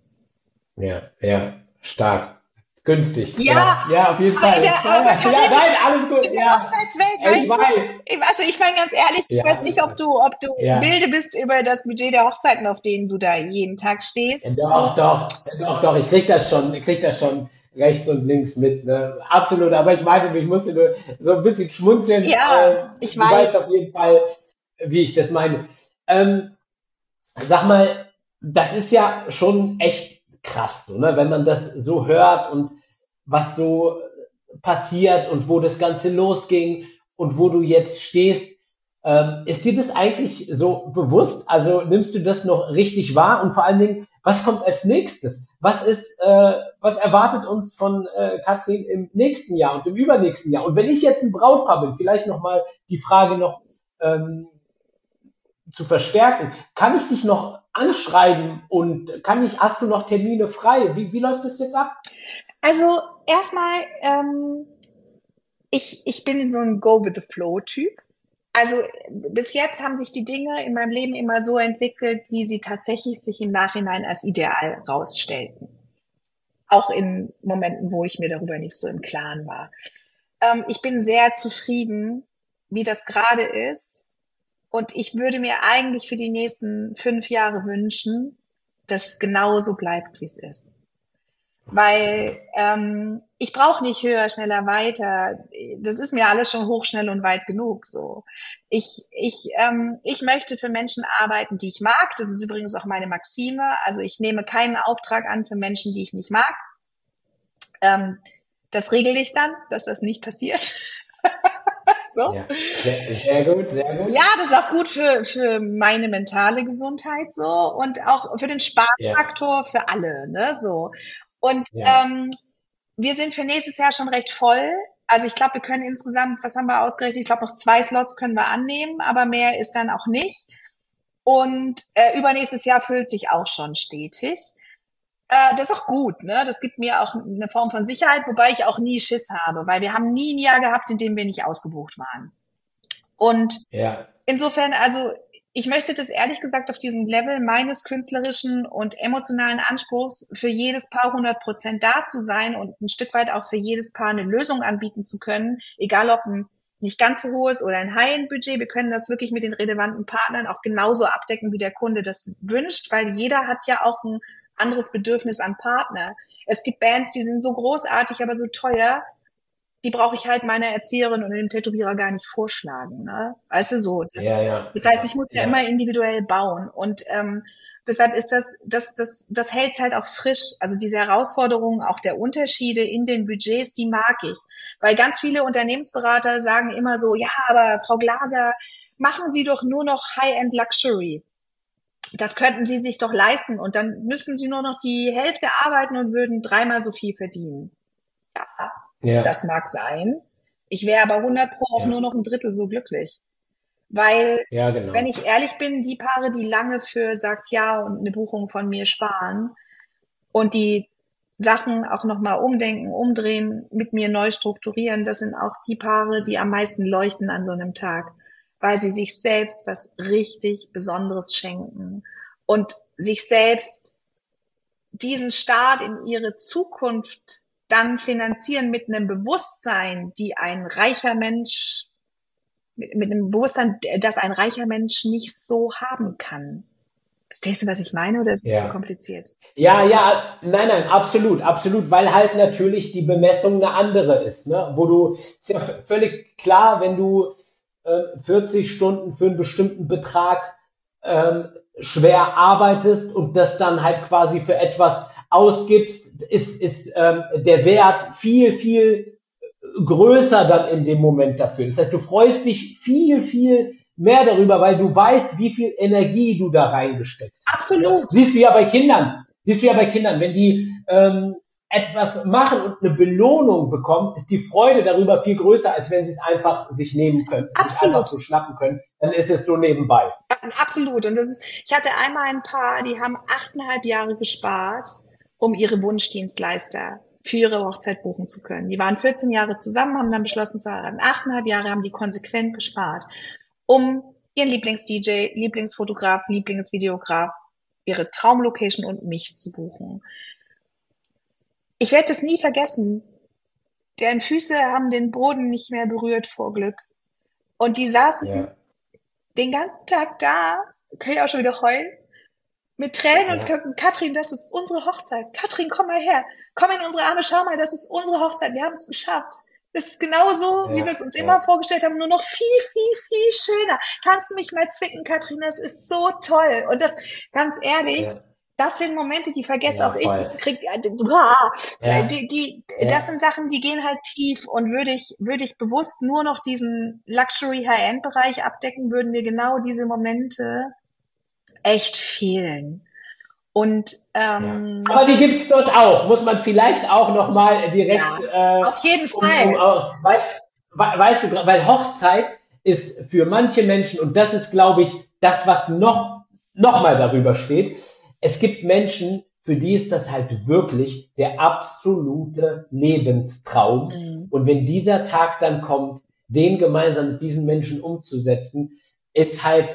A: ja, ja. Stark. Günstig.
B: Ja,
A: Ja, ja, auf jeden Fall. Ja,
B: aber
A: ja, ja,
B: Karin,
A: nein, alles gut.
B: in der
A: Ja,
B: Hochzeitswelt,
A: ich
B: weißt du,
A: weiß.
B: also ich meine ganz ehrlich, ich
A: Ja,
B: weiß nicht, ob du im
A: ja.
B: Bilde bist über das Budget der Hochzeiten, auf denen du da jeden Tag stehst. So,
A: Doch, doch, doch, doch, ich krieg das schon rechts und links mit, ne? Absolut, aber ich meine, ich musste nur so ein bisschen schmunzeln.
B: ja, ich
A: Du weißt
B: weiß.
A: auf jeden Fall, wie ich das meine. Ähm, Sag mal, das ist ja schon echt krass, so, ne? Wenn man das so hört und was so passiert und wo das Ganze losging und wo du jetzt stehst. Ist dir das eigentlich so bewusst? Also nimmst du das noch richtig wahr? Und vor allen Dingen, was kommt als nächstes? Was erwartet uns von Katrin im nächsten Jahr und im übernächsten Jahr? Und wenn ich jetzt ein Brautpaar bin, vielleicht nochmal die Frage noch ähm, zu verstärken, kann ich dich noch anschreiben und hast du noch Termine frei? Wie läuft das jetzt ab?
B: Also erstmal, ich bin so ein Go-with-the-Flow-Typ. Also bis jetzt haben sich die Dinge in meinem Leben immer so entwickelt, wie sie tatsächlich sich im Nachhinein als ideal rausstellten. Auch in Momenten, wo ich mir darüber nicht so im Klaren war. Ich bin sehr zufrieden, wie das gerade ist. Und ich würde mir eigentlich für die nächsten 5 Jahre wünschen, dass es genauso bleibt, wie es ist. Weil ich brauche nicht höher, schneller, weiter. Das ist mir alles schon hoch, schnell und weit genug. So, ich möchte für Menschen arbeiten, die ich mag. Das ist übrigens auch meine Maxime. Also ich nehme keinen Auftrag an für Menschen, die ich nicht mag. Das regel ich dann, dass das nicht passiert. So.
A: Ja, sehr gut, sehr gut.
B: Ja, das ist auch gut für meine mentale Gesundheit so und auch für den
A: Ja,
B: Spaßfaktor für alle, ne, so. Und
A: ja,
B: wir sind für nächstes Jahr schon recht voll. Also ich glaube, wir können insgesamt, was haben wir ausgerechnet? Ich glaube, noch 2 Slots können wir annehmen, aber mehr ist dann auch nicht. Und übernächstes Jahr füllt sich auch schon stetig. Das ist auch gut, ne? Das gibt mir auch eine Form von Sicherheit, wobei ich auch nie Schiss habe, weil wir haben nie ein Jahr gehabt, in dem wir nicht ausgebucht waren. Und
A: ja,
B: insofern, also ich möchte das ehrlich gesagt auf diesem Level meines künstlerischen und emotionalen Anspruchs für jedes Paar 100% da zu sein und ein Stück weit auch für jedes Paar eine Lösung anbieten zu können, egal ob ein nicht ganz so hohes oder ein High-End-Budget. Wir können das wirklich mit den relevanten Partnern auch genauso abdecken, wie der Kunde das wünscht, weil jeder hat ja auch ein anderes Bedürfnis an Partner. Es gibt Bands, die sind so großartig, aber so teuer, die brauche ich halt meiner Erzieherin und dem Tätowierer gar nicht vorschlagen. Ne? Weißt du so.
A: ja, ja,
B: Das heißt,
A: ja,
B: ich muss ja
A: ja,
B: immer individuell bauen. Und deshalb ist das hält halt auch frisch. Also diese Herausforderungen, auch der Unterschiede in den Budgets, die mag ich. Weil ganz viele Unternehmensberater sagen immer so, ja, aber Frau Glaser, machen Sie doch nur noch High-End Luxury. Das könnten Sie sich doch leisten. Und dann müssten Sie nur noch die Hälfte arbeiten und würden 3-mal so viel verdienen. Ja,
A: ja,
B: das mag sein. Ich wäre aber 100 Pro auch nur
A: ja,
B: noch ein Drittel so glücklich. Weil,
A: ja,
B: wenn
A: genau.
B: ich ehrlich bin, die Paare, die lange für sagt ja und eine Buchung von mir sparen und die Sachen auch nochmal umdenken, umdrehen, mit mir neu strukturieren, das sind auch die Paare, die am meisten leuchten an so einem Tag, weil sie sich selbst was richtig Besonderes schenken und sich selbst diesen Start in ihre Zukunft dann finanzieren mit einem Bewusstsein, die ein reicher Mensch, mit einem Bewusstsein, das ein reicher Mensch nicht so haben kann. Verstehst du, was ich meine, oder ist es zu
A: Ja.
B: kompliziert?
A: Ja, ja, nein, nein, absolut, absolut, weil halt natürlich die Bemessung eine andere ist, ne? Ist ja völlig klar, wenn du 40 Stunden für einen bestimmten Betrag schwer arbeitest und das dann halt quasi für etwas ausgibst, ist der Wert viel, viel größer dann in dem Moment dafür. Das heißt, du freust dich viel, viel mehr darüber, weil du weißt, wie viel Energie du da reingesteckt hast. Ne?
B: Absolut.
A: Siehst du ja bei Kindern, wenn die etwas machen und eine Belohnung bekommen, ist die Freude darüber viel größer, als wenn sie es einfach sich nehmen können, sich einfach
B: Absolut.
A: so schnappen können. Dann ist es so nebenbei.
B: Absolut. Und ich hatte einmal ein Paar, die haben 8,5 Jahre gespart, um ihre Wunschdienstleister für ihre Hochzeit buchen zu können. Die waren 14 Jahre zusammen, haben dann beschlossen zu heiraten. 8,5 Jahre haben die konsequent gespart, um ihren Lieblings-DJ, Lieblingsfotograf, Lieblingsvideograf, ihre Traumlocation und mich zu buchen. Ich werde das nie vergessen. Deren Füße haben den Boden nicht mehr berührt vor Glück. Und die saßen
A: Ja,
B: den ganzen Tag da, kann ich auch schon wieder heulen, mit Tränen und
A: ja,
B: gucken, Katrin, das ist unsere Hochzeit. Katrin, komm mal her. Komm in unsere Arme, schau mal, das ist unsere Hochzeit. Wir haben es geschafft. Das ist genauso, wie wir
A: ja,
B: es uns immer
A: ja,
B: vorgestellt haben, nur noch viel, viel, viel schöner. Kannst du mich mal zwicken, Katrin? Das ist so toll. Und das, ganz ehrlich,
A: ja,
B: das sind Momente, die vergesse
A: Ja,
B: auch ich.
A: voll. Ja,
B: Das
A: ja,
B: sind Sachen, die gehen halt tief. Und würde ich bewusst nur noch diesen Luxury High-End-Bereich abdecken, würden mir genau diese Momente echt fehlen. Und
A: ja. Aber die gibt's dort auch, muss man vielleicht auch nochmal direkt,
B: ja, auf jeden
A: um
B: Fall.
A: weißt du, weil Hochzeit ist für manche Menschen, und das ist, glaube ich, das, was noch mal darüber steht. Es gibt Menschen, für die ist das halt wirklich der absolute Lebenstraum.
B: Mhm.
A: Und wenn dieser Tag dann kommt, den gemeinsam mit diesen Menschen umzusetzen, ist halt,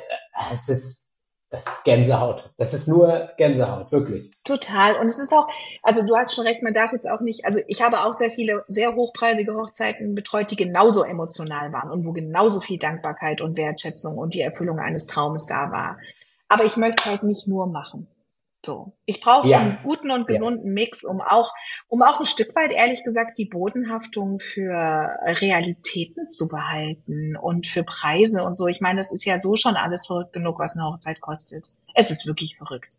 A: das ist Gänsehaut. Das ist nur Gänsehaut, wirklich.
B: Total. Und es ist auch, also du hast schon recht, man darf jetzt auch nicht, also ich habe auch sehr viele sehr hochpreisige Hochzeiten betreut, die genauso emotional waren und wo genauso viel Dankbarkeit und Wertschätzung und die Erfüllung eines Traumes da war. Aber ich möchte halt nicht nur machen. So. Ich brauche so einen
A: Ja,
B: guten und
A: ja,
B: gesunden Mix, um auch ein Stück weit, ehrlich gesagt, die Bodenhaftung für Realitäten zu behalten und für Preise und so. Ich meine, das ist ja so schon alles verrückt genug, was eine Hochzeit kostet. Es ist wirklich verrückt.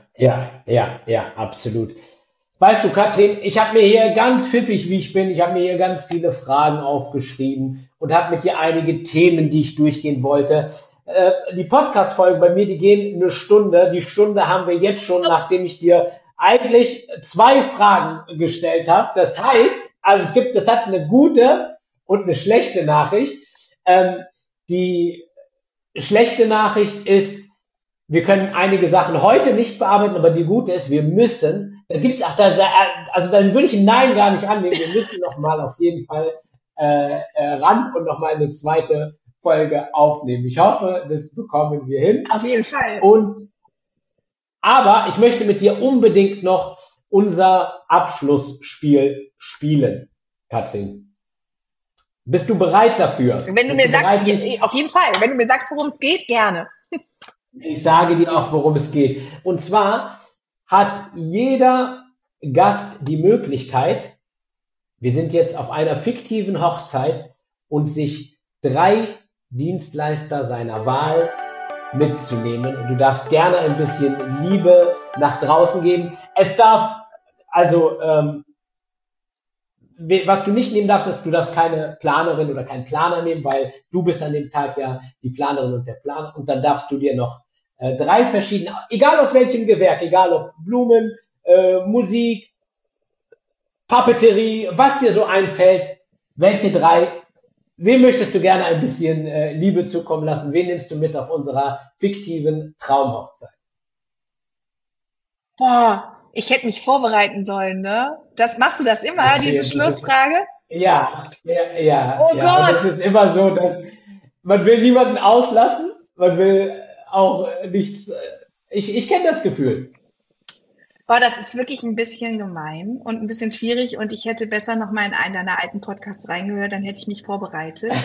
A: ja, absolut. Weißt du, Katrin, ich habe mir hier ganz pfiffig, wie ich bin, ich habe mir hier ganz viele Fragen aufgeschrieben und habe mit dir einige Themen, die ich durchgehen wollte. Die Podcast-Folgen bei mir, die gehen eine Stunde. Die Stunde haben wir jetzt schon, nachdem ich dir eigentlich zwei Fragen gestellt habe. Das heißt, also das hat eine gute und eine schlechte Nachricht. Die schlechte Nachricht ist, wir können einige Sachen heute nicht bearbeiten, aber die gute ist, wir müssen, da gibt's auch, also dann würde ich ein Nein gar nicht annehmen, wir müssen nochmal auf jeden Fall ran und nochmal eine zweite Folge aufnehmen. Ich hoffe, das bekommen wir hin.
B: Auf jeden Fall.
A: Aber ich möchte mit dir unbedingt noch unser Abschlussspiel spielen, Katrin. Bist du bereit dafür?
B: Wenn du
A: Bist
B: mir
A: du
B: sagst,
A: bereit, mich
B: auf jeden Fall, wenn du mir sagst, worum es geht, gerne.
A: Ich sage dir auch, worum es geht. Und zwar hat jeder Gast die Möglichkeit, wir sind jetzt auf einer fiktiven Hochzeit, und sich drei Dienstleister seiner Wahl mitzunehmen. Und du darfst gerne ein bisschen Liebe nach draußen geben. Es darf, also was du nicht nehmen darfst, ist, du darfst keine Planerin oder keinen Planer nehmen, weil du bist an dem Tag ja die Planerin und der Planer. Und dann darfst du dir noch drei verschiedene, egal aus welchem Gewerk, egal ob Blumen, Musik, Papeterie, was dir so einfällt, welche drei, wem möchtest du gerne ein bisschen Liebe zukommen lassen? Wen nimmst du mit auf unserer fiktiven Traumhochzeit?
B: Boah, ich hätte mich vorbereiten sollen, ne? Machst du das immer,
A: Das
B: diese
A: hier, das ist,
B: Schlussfrage? Oh
A: ja. Und es
B: Gott.
A: ist immer so, dass man will niemanden auslassen, man will auch nichts. Ich kenne das Gefühl.
B: Boah, das ist wirklich ein bisschen gemein und ein bisschen schwierig und ich hätte besser noch mal in einen deiner alten Podcasts reingehört, dann hätte ich mich vorbereitet.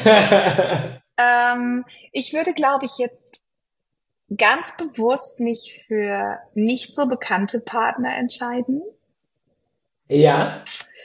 B: Ich würde, glaube ich, jetzt ganz bewusst mich für nicht so bekannte Partner entscheiden,
A: Ja,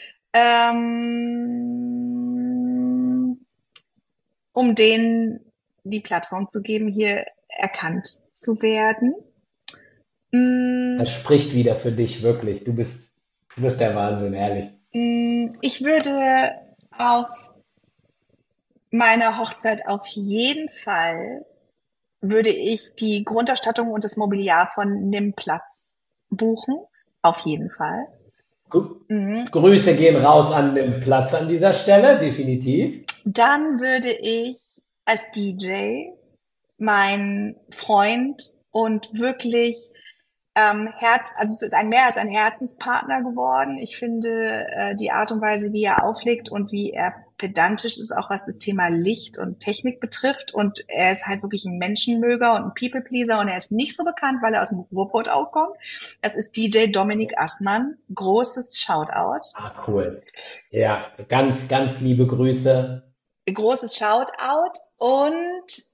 B: ähm, um denen die Plattform zu geben, hier erkannt zu werden. Mm,
A: das spricht wieder für dich, wirklich. Du bist der Wahnsinn, ehrlich.
B: Ich würde auf meiner Hochzeit auf jeden Fall würde ich die Grundausstattung und das Mobiliar von Nimm Platz buchen. Auf jeden Fall.
A: Gu-
B: Mhm.
A: Grüße gehen raus an den Platz an dieser Stelle, definitiv.
B: Dann würde ich als DJ meinen Freund und wirklich also es ist mehr als ein Herzenspartner geworden. Ich finde die Art und Weise, wie er auflegt und wie er pedantisch ist, auch was das Thema Licht und Technik betrifft. Und er ist halt wirklich ein Menschenmöger und ein People-Pleaser und er ist nicht so bekannt, weil er aus dem Ruhrpott auch kommt. Das ist DJ Dominik Assmann. Großes Shoutout.
A: Ah, cool. Ja, ganz liebe Grüße.
B: Großes Shoutout. Und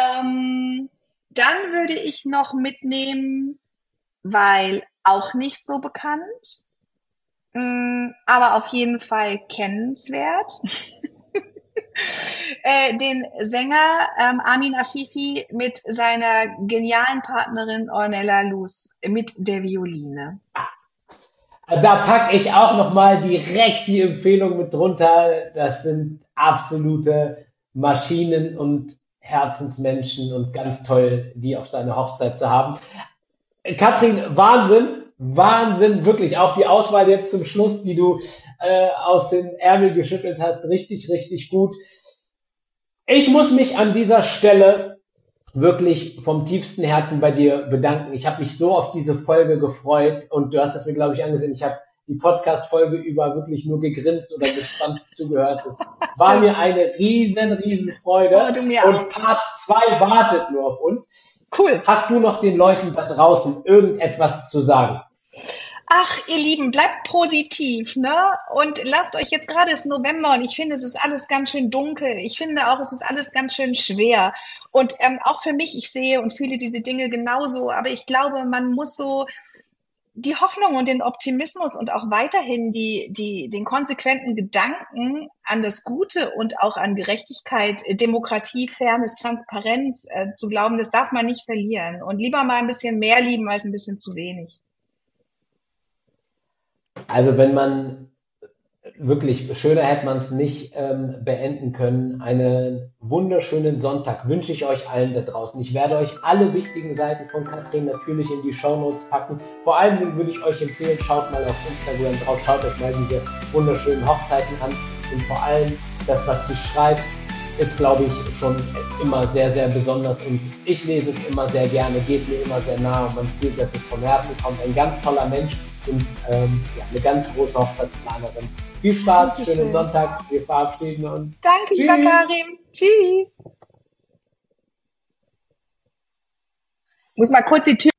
B: dann würde ich noch mitnehmen, weil auch nicht so bekannt, aber auf jeden Fall kennenswert. den Sänger Amin Afifi mit seiner genialen Partnerin Ornella Luz mit der Violine.
A: Da packe ich auch nochmal direkt die Empfehlung mit drunter. Das sind absolute Maschinen und Herzensmenschen und ganz toll, die auf seiner Hochzeit zu haben. Katrin, Wahnsinn, Wahnsinn, wirklich. Auch die Auswahl jetzt zum Schluss, die du aus den Ärmel geschüttelt hast, richtig, richtig gut. Ich muss mich an dieser Stelle wirklich vom tiefsten Herzen bei dir bedanken. Ich habe mich so auf diese Folge gefreut und du hast es mir, glaube ich, angesehen. Ich habe die Podcast-Folge über wirklich nur gegrinst oder gespannt zugehört. Das war mir eine riesen Freude.
B: Oh, du mir
A: Und
B: auch.
A: Part 2 wartet nur auf uns.
B: Cool.
A: Hast du noch den Leuten da draußen irgendetwas zu sagen?
B: Ach, ihr Lieben, bleibt positiv, ne? Und lasst euch jetzt gerade ist November und ich finde, es ist alles ganz schön dunkel. Ich finde auch, es ist alles ganz schön schwer. Und auch für mich, ich sehe und fühle diese Dinge genauso, aber ich glaube, man muss so die Hoffnung und den Optimismus und auch weiterhin den konsequenten Gedanken an das Gute und auch an Gerechtigkeit, Demokratie, Fairness, Transparenz zu glauben, das darf man nicht verlieren. Und lieber mal ein bisschen mehr lieben als ein bisschen zu wenig.
A: Also wenn man wirklich, schöner hätte man es nicht beenden können. Einen wunderschönen Sonntag wünsche ich euch allen da draußen. Ich werde euch alle wichtigen Seiten von Katrin natürlich in die Shownotes packen. Vor allen Dingen würde ich euch empfehlen, schaut mal auf Instagram drauf, schaut euch mal diese wunderschönen Hochzeiten an. Und vor allem das, was sie schreibt, ist, glaube ich, schon immer sehr besonders. Und ich lese es immer sehr gerne, geht mir immer sehr nah und man fühlt, dass es vom Herzen kommt. Ein ganz toller Mensch und eine ganz große Hochzeitsplanerin. Viel Spaß, schönen Sonntag, wir verabschieden uns.
B: Danke, lieber Karim. Tschüss. Muss mal kurz die Tür